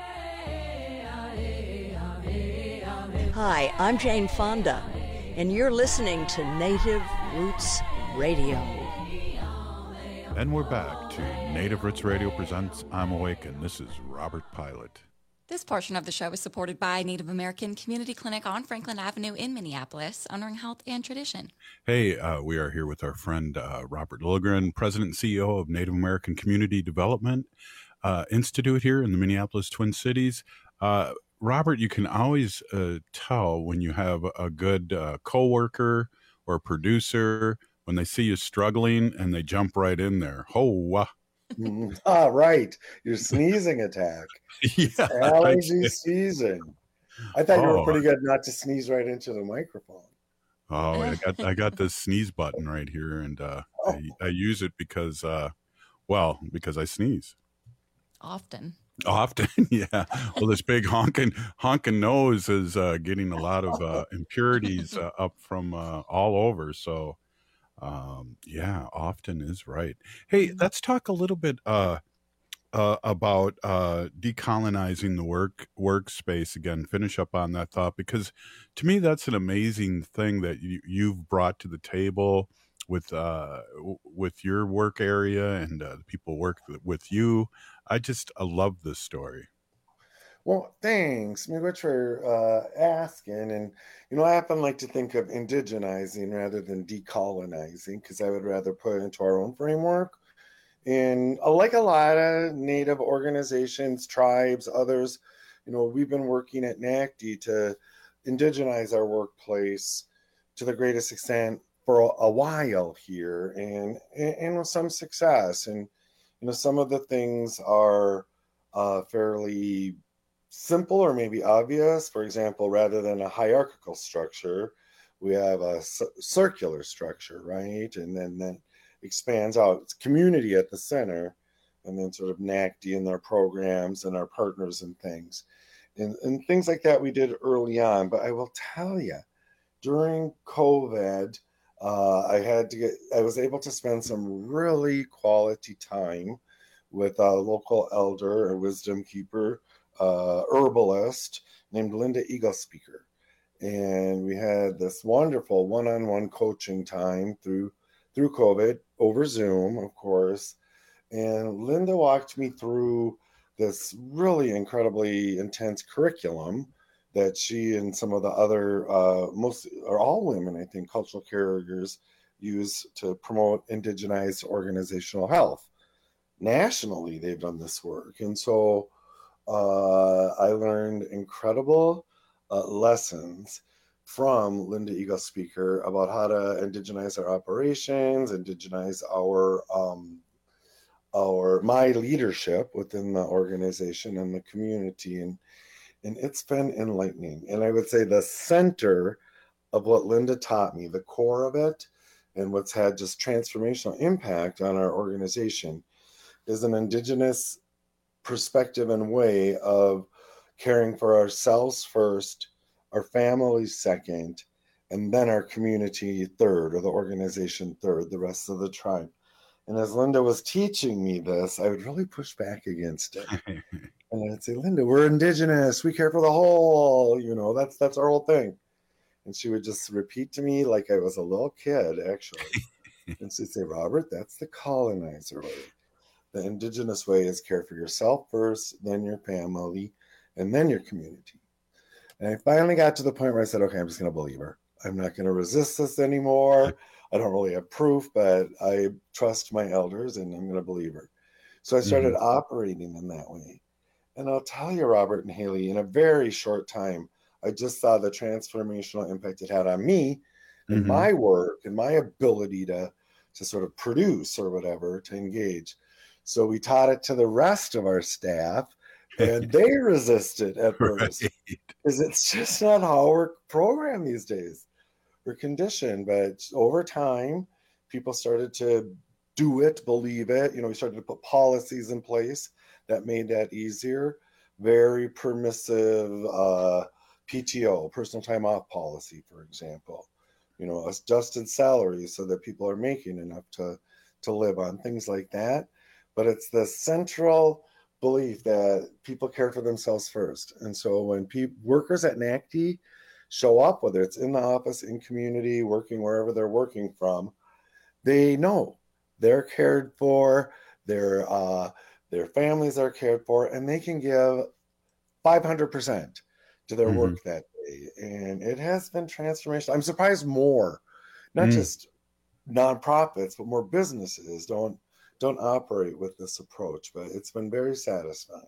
Hi, I'm Jane Fonda, and you're listening to Native Roots Radio. And we're back to Native Roots Radio presents I'm Awake, and this is Robert Pilot. This portion of the show is supported by Native American Community Clinic on Franklin Avenue in Minneapolis, honoring health and tradition. Hey, uh, we are here with our friend uh, Robert Lilligren, President and C E O of Native American Community Development uh, Institute here in the Minneapolis Twin Cities. Uh, Robert, you can always uh, tell when you have a good uh, coworker or producer when they see you struggling and they jump right in there. Oh, uh. Ah, right. Your sneezing attack. Yeah, allergy season. I thought oh. you were pretty good not to sneeze right into the microphone. Oh, I got I got this sneeze button right here, and uh, oh. I, I use it because, uh, well, because I sneeze often. Often, yeah. Well, this big honking honking nose is uh, getting a lot of uh, impurities uh, up from uh, all over. So, um, yeah, often is right. Hey, let's talk a little bit uh, uh, about uh, decolonizing the work workspace again. Finish up on that thought, because to me that's an amazing thing that you, you've brought to the table with uh, with your work area and uh, the people work with you. I just I love this story. Well, thanks, Miigwech, for uh, asking. And, you know, I often like to think of indigenizing rather than decolonizing, because I would rather put it into our own framework. And uh, like a lot of Native organizations, tribes, others, you know, we've been working at N A C D to indigenize our workplace to the greatest extent for a, a while here, and, and, and with some success. And, you know, some of the things are uh, fairly simple or maybe obvious. For example, rather than a hierarchical structure, we have a c- circular structure, right? And then that expands out. It's community at the center, and then sort of N A C D and their programs and our partners and things. And, and things like that we did early on. But I will tell you, during COVID, Uh, I had to get, I was able to spend some really quality time with a local elder, a wisdom keeper, uh, herbalist named Linda Eagle Speaker. And we had this wonderful one-on-one coaching time through, through COVID over Zoom, of course. And Linda walked me through this really incredibly intense curriculum that she and some of the other, uh, most or all women, I think, cultural caregivers use to promote indigenized organizational health. Nationally, they've done this work. And so uh, I learned incredible uh, lessons from Linda Eagle Speaker about how to indigenize our operations, indigenize our, um, our my leadership within the organization and the community. And And it's been enlightening. And I would say the center of what Linda taught me, the core of it, and what's had just transformational impact on our organization, is an indigenous perspective and way of caring for ourselves first, our families second, and then our community third, or the organization third, the rest of the tribe. And as Linda was teaching me this, I would really push back against it. And I'd say, Linda, we're indigenous. We care for the whole, you know, that's that's our whole thing. And she would just repeat to me like I was a little kid, actually. And she'd say, Robert, that's the colonizer way. The indigenous way is care for yourself first, then your family, and then your community. And I finally got to the point where I said, okay, I'm just going to believe her. I'm not going to resist this anymore. I don't really have proof, but I trust my elders and I'm going to believe her. So I started mm-hmm. operating in that way. And I'll tell you, Robert and Haley, in a very short time, I just saw the transformational impact it had on me and mm-hmm. my work and my ability to, to sort of produce or whatever, to engage. So we taught it to the rest of our staff, and they resisted at first because right. it's just not how we're programmed these days. We're conditioned, but over time, people started to do it, believe it. You know, we started to put policies in place that made that easier. Very permissive uh, P T O, personal time off policy, for example. You know, adjusted salaries so that people are making enough to, to live on, things like that. But it's the central belief that people care for themselves first. And so when pe- workers at N A C D show up, whether it's in the office, in community, working wherever they're working from, they know they're cared for, their uh, their families are cared for, and they can give five hundred percent to their mm-hmm. work that day. And it has been transformational. I'm surprised more, not mm. just nonprofits, but more businesses don't don't operate with this approach, but it's been very satisfying.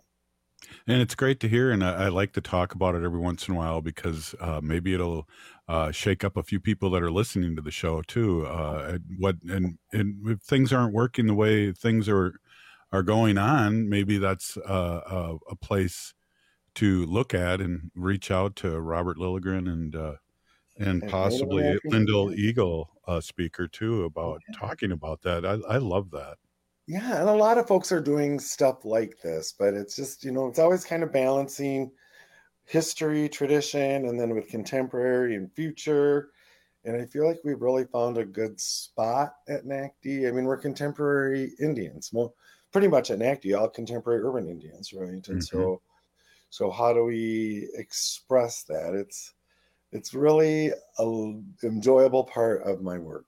And it's great to hear, and I, I like to talk about it every once in a while because uh, maybe it'll uh, shake up a few people that are listening to the show too. Uh, what and, and if things aren't working the way things are are going on, maybe that's uh, a, a place to look at and reach out to Robert Lilligren and uh, and possibly Lyndall Eagle uh, speaker too about talking about that. I, I love that. Yeah, and a lot of folks are doing stuff like this, but it's just, you know, it's always kind of balancing history, tradition, and then with contemporary and future. And I feel like we've really found a good spot at N A C D. I mean, we're contemporary Indians, well, pretty much at N A C D, all contemporary urban Indians, right? And mm-hmm. so, so how do we express that? It's it's really an enjoyable part of my work.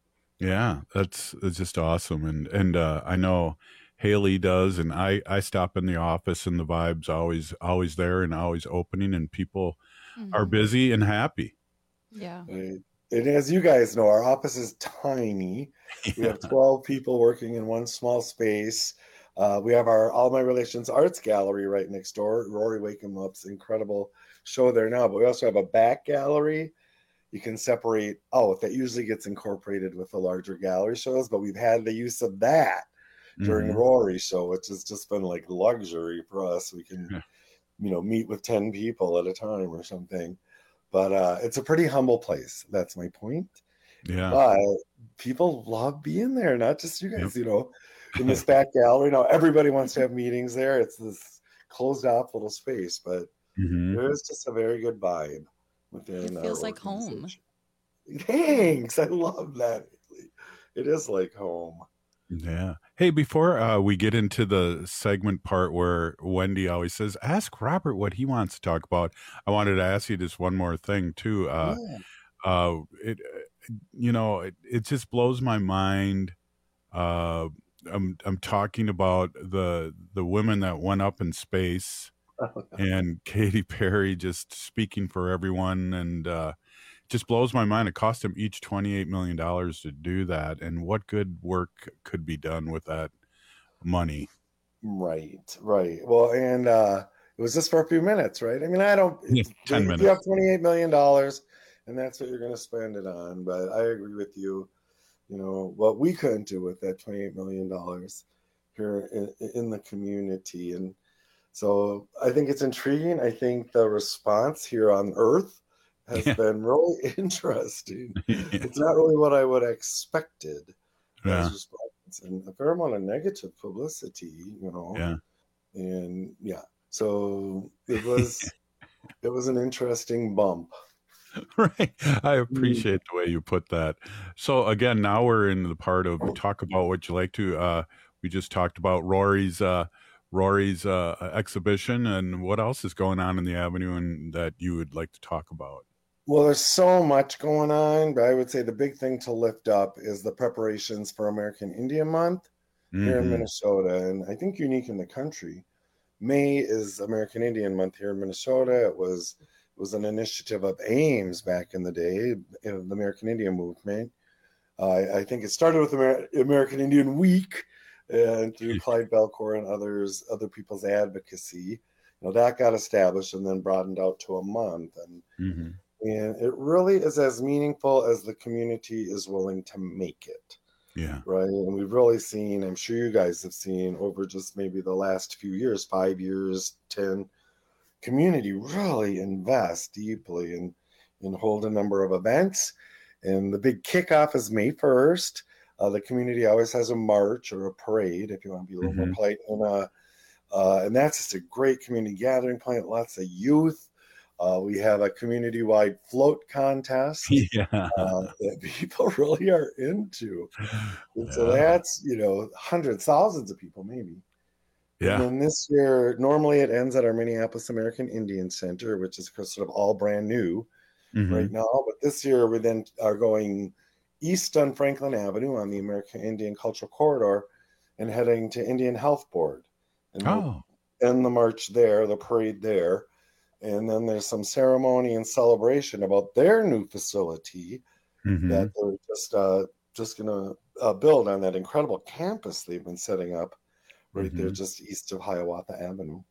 Yeah, that's, that's just awesome. And, and, uh, I know Haley does, and I, I stop in the office and the vibe's always, always there and always opening, and people mm-hmm. are busy and happy. Yeah. And as you guys know, our office is tiny. Yeah. We have twelve people working in one small space. Uh, we have our All My Relations Arts Gallery right next door. Rory Wakehamup's incredible show there now, but we also have a back gallery. You can separate out. That usually gets incorporated with the larger gallery shows, but we've had the use of that during mm-hmm. Rory's show, which has just been like luxury for us. We can, yeah. you know, meet with ten people at a time or something. But uh, it's a pretty humble place. That's my point. Yeah. But people love being there, not just you guys, yep. you know, in this back gallery. Now everybody wants to have meetings there. It's this closed off little space, but mm-hmm. there is just a very good vibe. Within it feels like home. Thanks. I love that. It is like home. Yeah. Hey, before uh, we get into the segment part where Wendy always says, ask Robert what he wants to talk about, I wanted to ask you just one more thing too. Uh, yeah. uh, it, you know, it, it just blows my mind. Uh, I'm, I'm talking about the, the women that went up in space. And Katy Perry just speaking for everyone, and uh, just blows my mind. It cost them each twenty-eight million dollars to do that, and what good work could be done with that money? Right, right. Well, and uh, it was just for a few minutes, right? I mean, I don't. Yeah, ten minutes. You have twenty-eight million dollars, and that's what you're going to spend it on. But I agree with you. You know what we couldn't do with that twenty-eight million dollars here in, in the community, and. So I think it's intriguing. I think the response here on Earth has yeah. been really interesting. Yeah. It's not really what I would have expected yeah. as response, and a fair amount of negative publicity, you know. Yeah. And yeah, so it was it was an interesting bump. Right. I appreciate the way you put that. So again, now we're in the part of talk about what you like to. Uh, we just talked about Rory's. Uh, Rory's uh, exhibition, and what else is going on in the Avenue and that you would like to talk about? Well, there's so much going on, but I would say the big thing to lift up is the preparations for American Indian Month mm-hmm. here in Minnesota, and I think unique in the country. May is American Indian Month here in Minnesota. It was it was an initiative of Ames back in the day, in the American Indian movement. Uh, I think it started with Amer- American Indian Week, and through Clyde Belcourt and others, other people's advocacy, you know, that got established and then broadened out to a month. And mm-hmm. and it really is as meaningful as the community is willing to make it. Yeah. Right. And we've really seen, I'm sure you guys have seen over just maybe the last few years, five years, ten, community really invest deeply and, and hold a number of events. And the big kickoff is May first. Uh, the community always has a march or a parade, if you want to be a little Mhm. more polite. And, uh, uh, and that's just a great community gathering point, lots of youth. Uh, we have a community-wide float contest Yeah. uh, that people really are into. And so Yeah. that's, you know, hundreds, thousands of people maybe. Yeah. And then this year, normally it ends at our Minneapolis American Indian Center, which is sort of all brand new Mhm. right now. But this year we then are going east on Franklin Avenue on the American Indian Cultural Corridor and heading to Indian Health Board. And Oh. we'll end the march there, the parade there. And then there's some ceremony and celebration about their new facility Mhm. that they're just uh, just going to uh, build on that incredible campus they've been setting up right there Mhm. just east of Hiawatha Avenue.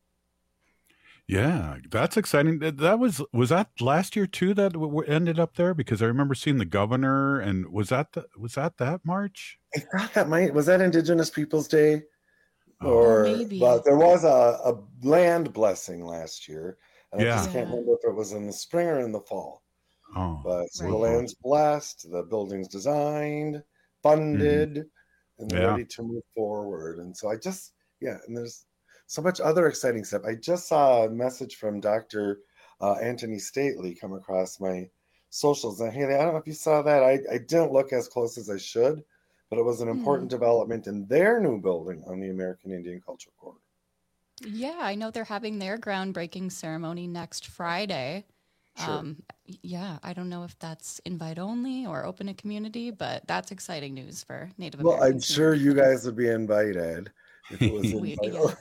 Yeah, that's exciting. That that was was that last year too that w- w- ended up there, because I remember seeing the governor, and was that the, was that that march? I thought that might was that Indigenous Peoples Day, Oh. or maybe. but there was a, a land blessing last year, and I Yeah. just can't Yeah. remember if it was in the spring or in the fall. Oh, But so the Right. land's blessed, the building's designed, funded, and they're Yeah. ready to move forward. And so I just yeah, and there's so much other exciting stuff. I just saw a message from Doctor Uh, Anthony Stately come across my socials, and hey, I don't know if you saw that. I, I didn't look as close as I should, but it was an important development in their new building on the American Indian Cultural Corridor. Yeah, I know they're having their groundbreaking ceremony next Friday. Sure. Um, yeah, I don't know if that's invite only or open to community, but that's exciting news for Native Well, American I'm sure you guys would be invited if it was We- invite.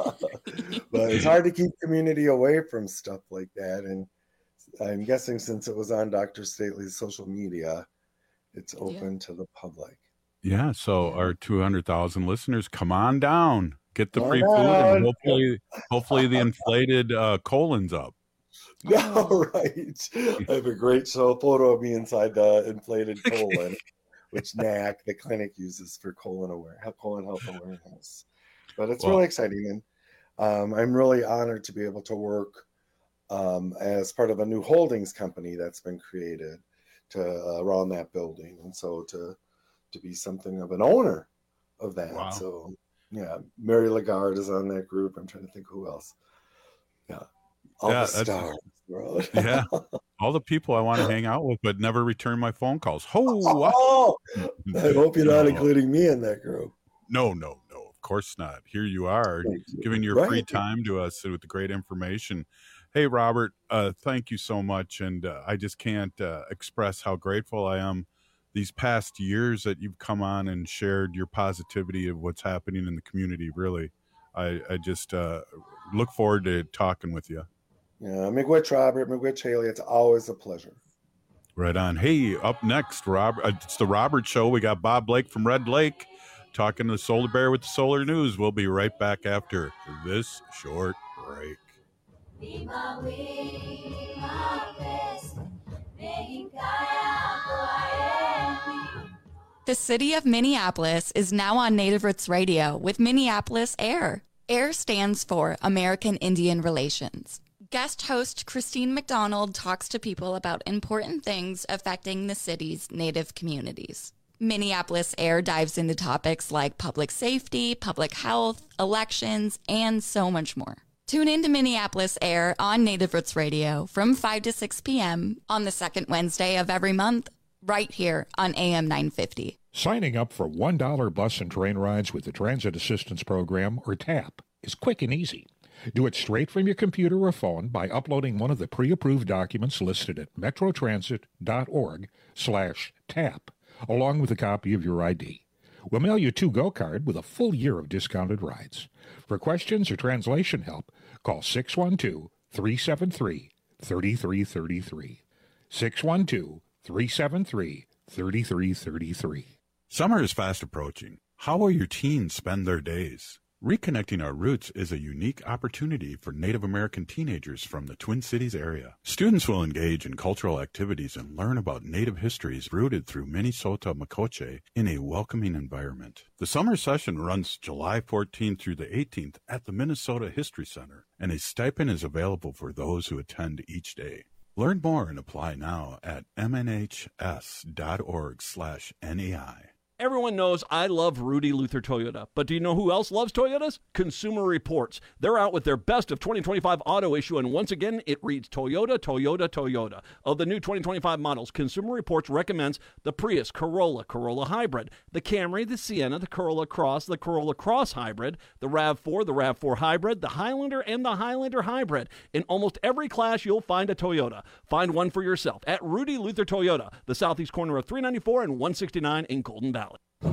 But it's hard to keep community away from stuff like that. And I'm guessing since it was on Doctor Stately's social media, it's open to the public. yeah. So our two hundred thousand listeners, come on down, get the Come free on food, and down. hopefully, hopefully the inflated uh, colon's up. No, right. I have a great show photo of me inside the inflated colon, which N A C, the clinic, uses for colon aware, colon health awareness. But it's Well- really exciting, and um, I'm really honored to be able to work um, as part of a new holdings company that's been created to uh, around that building, and so to to be something of an owner of that. Wow. So yeah, Mary Lagarde is on that group. I'm trying to think who else. Yeah, all Yeah, the that's- stars. World. Yeah, all the people I want to hang out with, but never return my phone calls. Oh, what? Oh, I hope you're not No. including me in that group. No, no, no, of course not. Here you are, Thank you. giving your Right. free time to us with the great information. Hey, Robert, uh, thank you so much. And uh, I just can't uh, express how grateful I am these past years that you've come on and shared your positivity of what's happening in the community. Really, I, I just uh, look forward to talking with you. Yeah, Miigwech Robert, Miigwech Haley. It's always a pleasure. Right on. Hey, up next, Rob, uh, it's the Robert Show. We got Bob Blake from Red Lake talking to the Solar Bear with the Solar News. We'll be right back after this short break. The city of Minneapolis is now on Native Roots Radio with Minneapolis AIR. AIR stands for American Indian Relations. Guest host Christine McDonald talks to people about important things affecting the city's Native communities. Minneapolis AIR dives into topics like public safety, public health, elections, and so much more. Tune in to Minneapolis AIR on Native Roots Radio from five to six p.m. on the second Wednesday of every month, right here on A M nine fifty. Signing up for one dollar bus and train rides with the Transit Assistance Program, or TAP, is quick and easy. Do it straight from your computer or phone by uploading one of the pre-approved documents listed at metrotransit.org slash tap, along with a copy of your I D. We'll mail you a to-go card with a full year of discounted rides. For questions or translation help, call six one two, three seven three, three three three three. six one two, three seven three, three three three three. Summer is fast approaching. How will your teens spend their days? Reconnecting Our Roots is a unique opportunity for Native American teenagers from the Twin Cities area. Students will engage in cultural activities and learn about Native histories rooted through Minnesota Makoche in a welcoming environment. The summer session runs July fourteenth through the eighteenth at the Minnesota History Center, and a stipend is available for those who attend each day. Learn more and apply now at m n h s dot org slash N E I. Everyone knows I love Rudy Luther Toyota, but do you know who else loves Toyotas? Consumer Reports. They're out with their best of twenty twenty-five auto issue, and once again, it reads Toyota, Toyota, Toyota. Of the new twenty twenty-five models, Consumer Reports recommends the Prius, Corolla, Corolla Hybrid, the Camry, the Sienna, the Corolla Cross, the Corolla Cross Hybrid, the RAV four, the RAV four Hybrid, the Highlander, and the Highlander Hybrid. In almost every class, you'll find a Toyota. Find one for yourself at Rudy Luther Toyota, the southeast corner of three ninety-four and one sixty-nine in Golden Valley.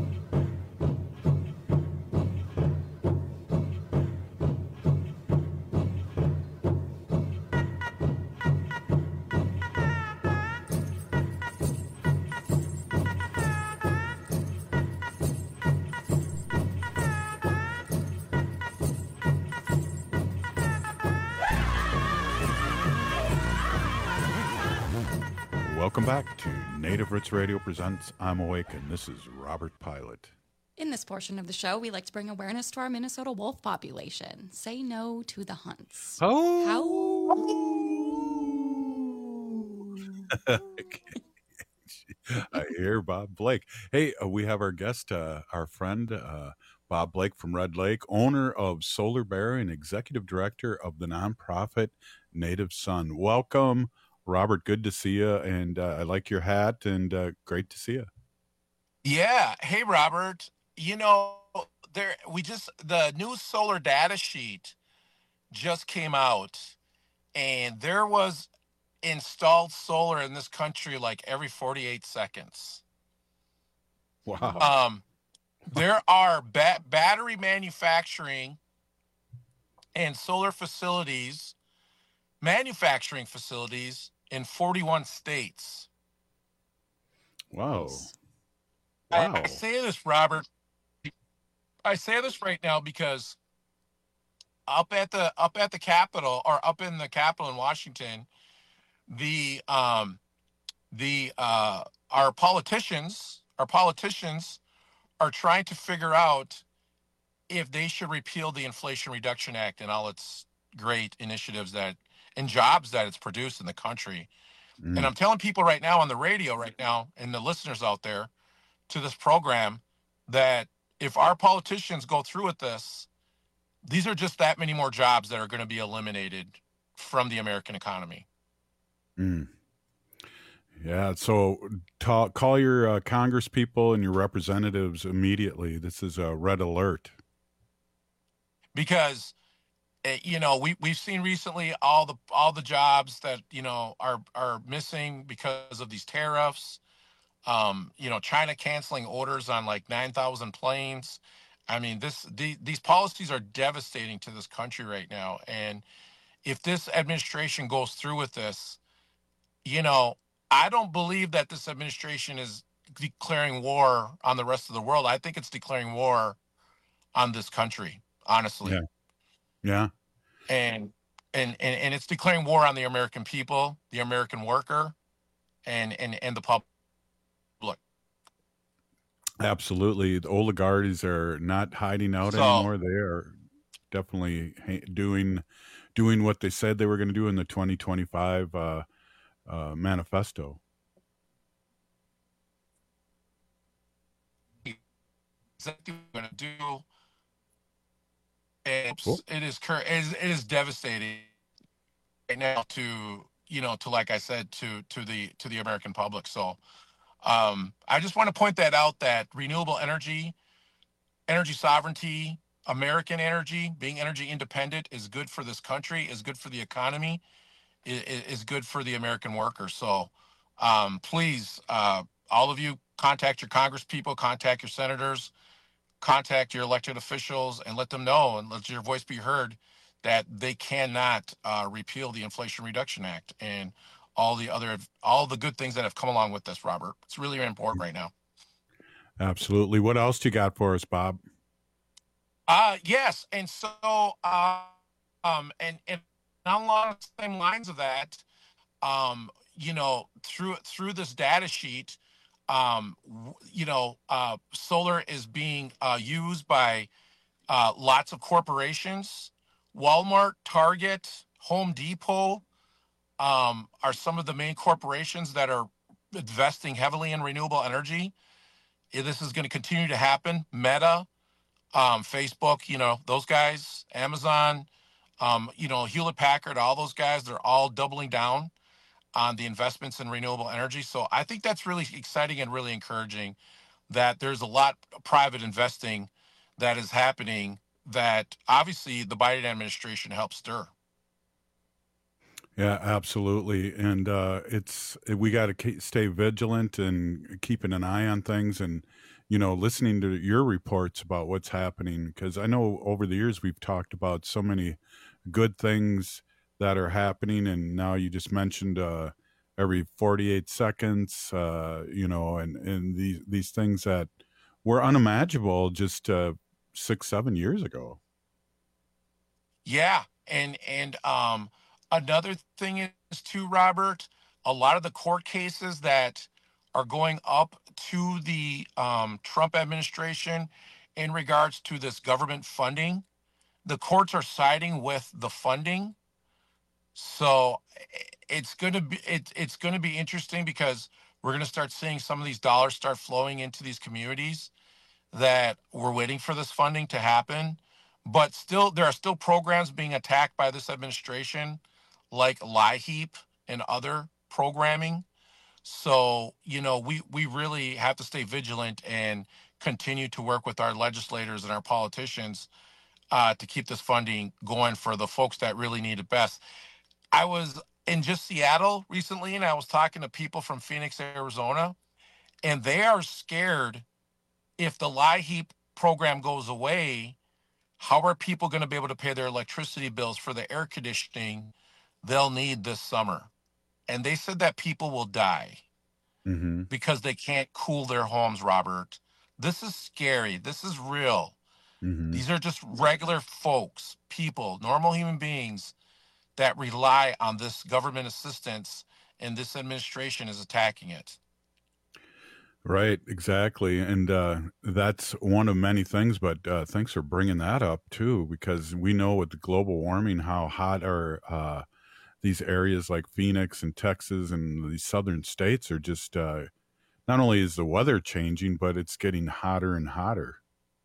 Welcome back to Native Roots Radio presents I'm Awake, and this is Robert Pilot. In this portion of the show, we like to bring awareness to our Minnesota wolf population. Say no to the hunts. Oh! How? I hear Bob Blake. Hey, uh, we have our guest, uh, our friend, uh, Bob Blake from Red Lake, owner of Solar Bear and executive director of the nonprofit Native Sun. Welcome, Robert. Good to see you, and uh, I like your hat, and uh, great to see you. Yeah. Hey, Robert. You know, there we just the new solar data sheet just came out, and there was installed solar in this country like every forty-eight seconds. Wow. Um, there are ba- battery manufacturing and solar facilities, manufacturing facilities in forty-one states. Wow. I, Wow. I say this, Robert. I say this right now because up at the up at the Capitol, or up in the Capitol in Washington, the um the uh our politicians, our politicians are trying to figure out if they should repeal the Inflation Reduction Act and all its great initiatives that and jobs that it's produced in the country. Mm. And I'm telling people right now on the radio right now, and the listeners out there to this program, that if our politicians go through with this, these are just that many more jobs that are going to be eliminated from the American economy. Mm. Yeah, so talk, call your uh, Congress people and your representatives immediately. This is a red alert. Because, uh, you know, we, we've seen recently all the all the jobs that, you know, are, are missing because of these tariffs. Um, you know, China canceling orders on like nine thousand planes. I mean, this the, these policies are devastating to this country right now. And if this administration goes through with this, you know, I don't believe that this administration is declaring war on the rest of the world. I think it's declaring war on this country, honestly. Yeah. Yeah. And and and, and it's declaring war on the American people, the American worker, and and, and the public. Absolutely. The oligarchs are not hiding out So- anymore. They are definitely ha- doing doing what they said they were going to do in the twenty twenty-five uh, uh, manifesto. Exactly what we're going to do. And Cool. it is cur- it is, it is devastating right now to, you know, to, like I said, to to the to the American public. So um, I just want to point that out, that renewable energy, energy sovereignty, American energy, being energy independent is good for this country, is good for the economy, is, is good for the American worker. So um, please, uh, all of you, contact your Congress people, contact your senators, contact your elected officials, and let them know, and let your voice be heard, that they cannot uh, repeal the Inflation Reduction Act and all the other, all the good things that have come along with this, Robert. It's really important right now. Absolutely. What else do you got for us, Bob? Uh, yes. And so, uh, um, and, and along the same lines of that, um, you know, through, through this data sheet, um, w- you know, uh, solar is being uh, used by uh, lots of corporations. Walmart, Target, Home Depot um, are some of the main corporations that are investing heavily in renewable energy. this is going to continue to happen. Meta, um, Facebook, you know, those guys, Amazon, um, you know, Hewlett Packard, all those guys, they're all doubling down on the investments in renewable energy. So I think that's really exciting and really encouraging that there's a lot of private investing that is happening that obviously the Biden administration helped stir. Yeah, absolutely. And uh, it's we got to stay vigilant and keeping an eye on things and, you know, listening to your reports about what's happening. Because I know over the years we've talked about so many good things that are happening. And now you just mentioned uh, every forty-eight seconds, uh, you know, and, and these, these things that were unimaginable just uh, six, seven years ago. Yeah. And, and, um, another thing is too, Robert, a lot of the court cases that are going up to the um, Trump administration in regards to this government funding, the courts are siding with the funding. So it's going to be it, it's going to be interesting because we're going to start seeing some of these dollars start flowing into these communities that we're waiting for this funding to happen. But still, there are still programs being attacked by this administration, like LIHEAP and other programming. So, you know, we, we really have to stay vigilant and continue to work with our legislators and our politicians uh, to keep this funding going for the folks that really need it best. I was in just Seattle recently, and I was talking to people from Phoenix, Arizona, and they are scared if the LIHEAP program goes away, how are people going to be able to pay their electricity bills for the air conditioning they'll need this summer? And they said that people will die mm-hmm. because they can't cool their homes, Robert. This is scary. This is real. Mm-hmm. These are just regular folks, people, normal human beings that rely on this government assistance, and this administration is attacking it. Right, exactly. And uh, that's one of many things, but uh, thanks for bringing that up too, because we know with the global warming, how hot are uh, these areas like Phoenix and Texas and these southern states are just, uh, not only is the weather changing, but it's getting hotter and hotter.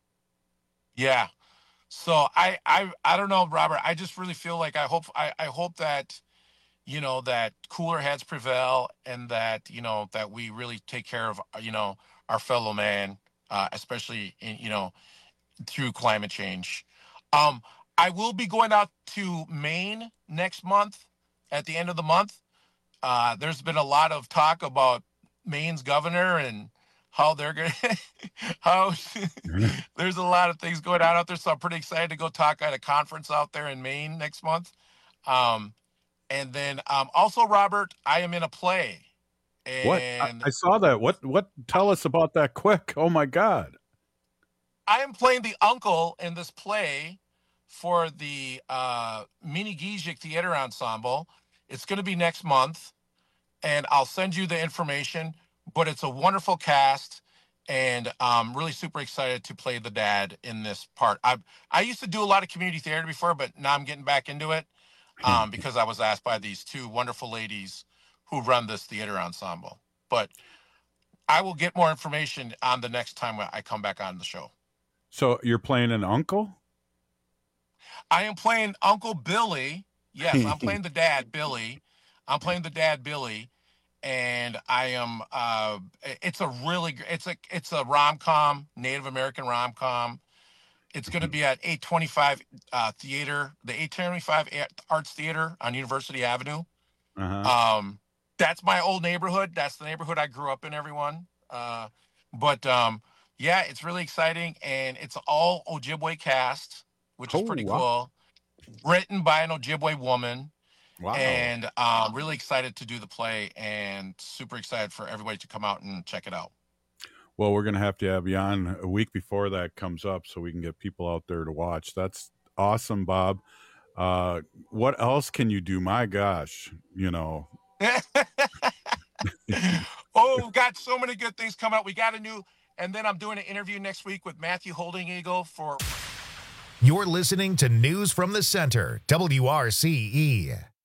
Yeah. So I, I, I don't know, Robert, I just really feel like I hope, I, I hope that, you know, that cooler heads prevail and that, you know, that we really take care of, you know, our fellow man, uh, especially, in, you know, through climate change. Um, I will be going out to Maine next month at the end of the month. Uh, there's been a lot of talk about Maine's governor and how they're going to, how there's a lot of things going on out there. So I'm pretty excited to go talk at a conference out there in Maine next month. Um, And then um, also, Robert, I am in a play. And what? I, I saw that. What? What? Tell us about that quick. Oh, my God. I am playing the uncle in this play for the uh, Mini Gizik Theater Ensemble. It's going to be next month, and I'll send you the information. But it's a wonderful cast, and I'm really super excited to play the dad in this part. I I used to do a lot of community theater before, but now I'm getting back into it. Um, because I was asked by these two wonderful ladies who run this theater ensemble. But I will get more information on the next time I come back on the show. So you're playing an uncle? I am playing Uncle Billy. Yes, I'm playing the dad, Billy. I'm playing the dad, Billy. And I am, uh, it's a really, it's a, it's a rom-com, Native American rom-com. It's going to be at eight twenty-five uh, Theater, the eight twenty-five Arts Theater on University Avenue. Uh-huh. Um, that's my old neighborhood. That's the neighborhood I grew up in, everyone. Uh, but um, yeah, it's really exciting. And it's all Ojibwe cast, which is Oh, pretty wow. cool. Written by an Ojibwe woman. Wow. And I'm really excited to do the play and super excited for everybody to come out and check it out. Well, we're going to have to have you on a week before that comes up so we can get people out there to watch. That's awesome, Bob. Uh, what else can you do? My gosh, you know. Oh, we've got so many good things coming out. We got a new, and then I'm doing an interview next week with Matthew Holding Eagle for. You're listening to News from the Center, W R C E.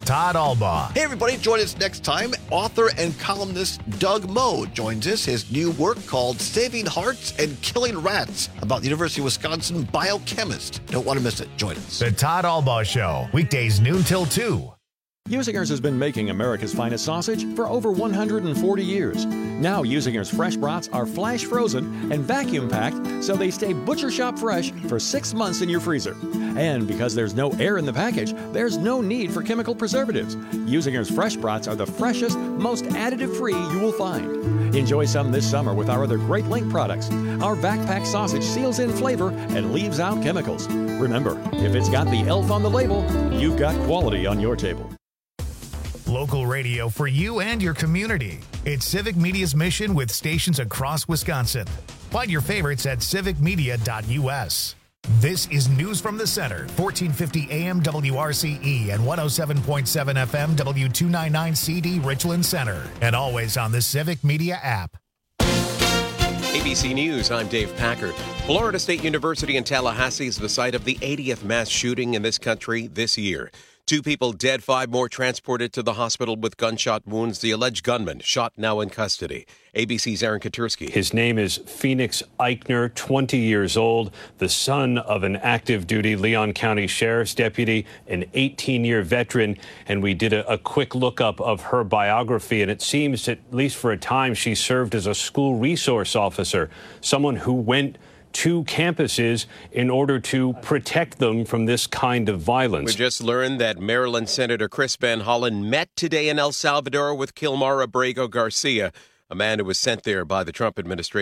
Todd Albaugh. Hey, everybody, join us next time. Author and columnist Doug Moe joins us. His new work called Saving Hearts and Killing Rats about the University of Wisconsin biochemist. Don't want to miss it. Join us. The Todd Albaugh Show, weekdays noon till two. Usinger's has been making America's finest sausage for over one hundred forty years. Now Usinger's fresh brats are flash frozen and vacuum packed so they stay butcher shop fresh for six months in your freezer. And because there's no air in the package, there's no need for chemical preservatives. Usinger's fresh brats are the freshest, most additive-free you will find. Enjoy some this summer with our other Great Link products. Our backpack sausage seals in flavor and leaves out chemicals. Remember, if it's got the elf on the label, you've got quality on your table. Local radio for you and your community. It's Civic Media's mission with stations across Wisconsin. Find your favorites at civic media dot u s. This is News from the Center, fourteen fifty A M W R C E and one oh seven point seven F M W two ninety-nine C D Richland Center. And always on the Civic Media app. A B C News, I'm Dave Packer. Florida State University in Tallahassee is the site of the eightieth mass shooting in this country this year. Two people dead, five more transported to the hospital with gunshot wounds. The alleged gunman shot, now in custody. A B C's Aaron Katursky. His name is Phoenix Eichner, twenty years old, the son of an active duty Leon County Sheriff's deputy, an eighteen-year veteran. And we did a, a quick lookup of her biography, and it seems that, at least for a time, she served as a school resource officer, someone who went to campuses in order to protect them from this kind of violence. We just learned that Maryland Senator Chris Van Hollen met today in El Salvador with Kilmar Abrego Garcia, a man who was sent there by the Trump administration.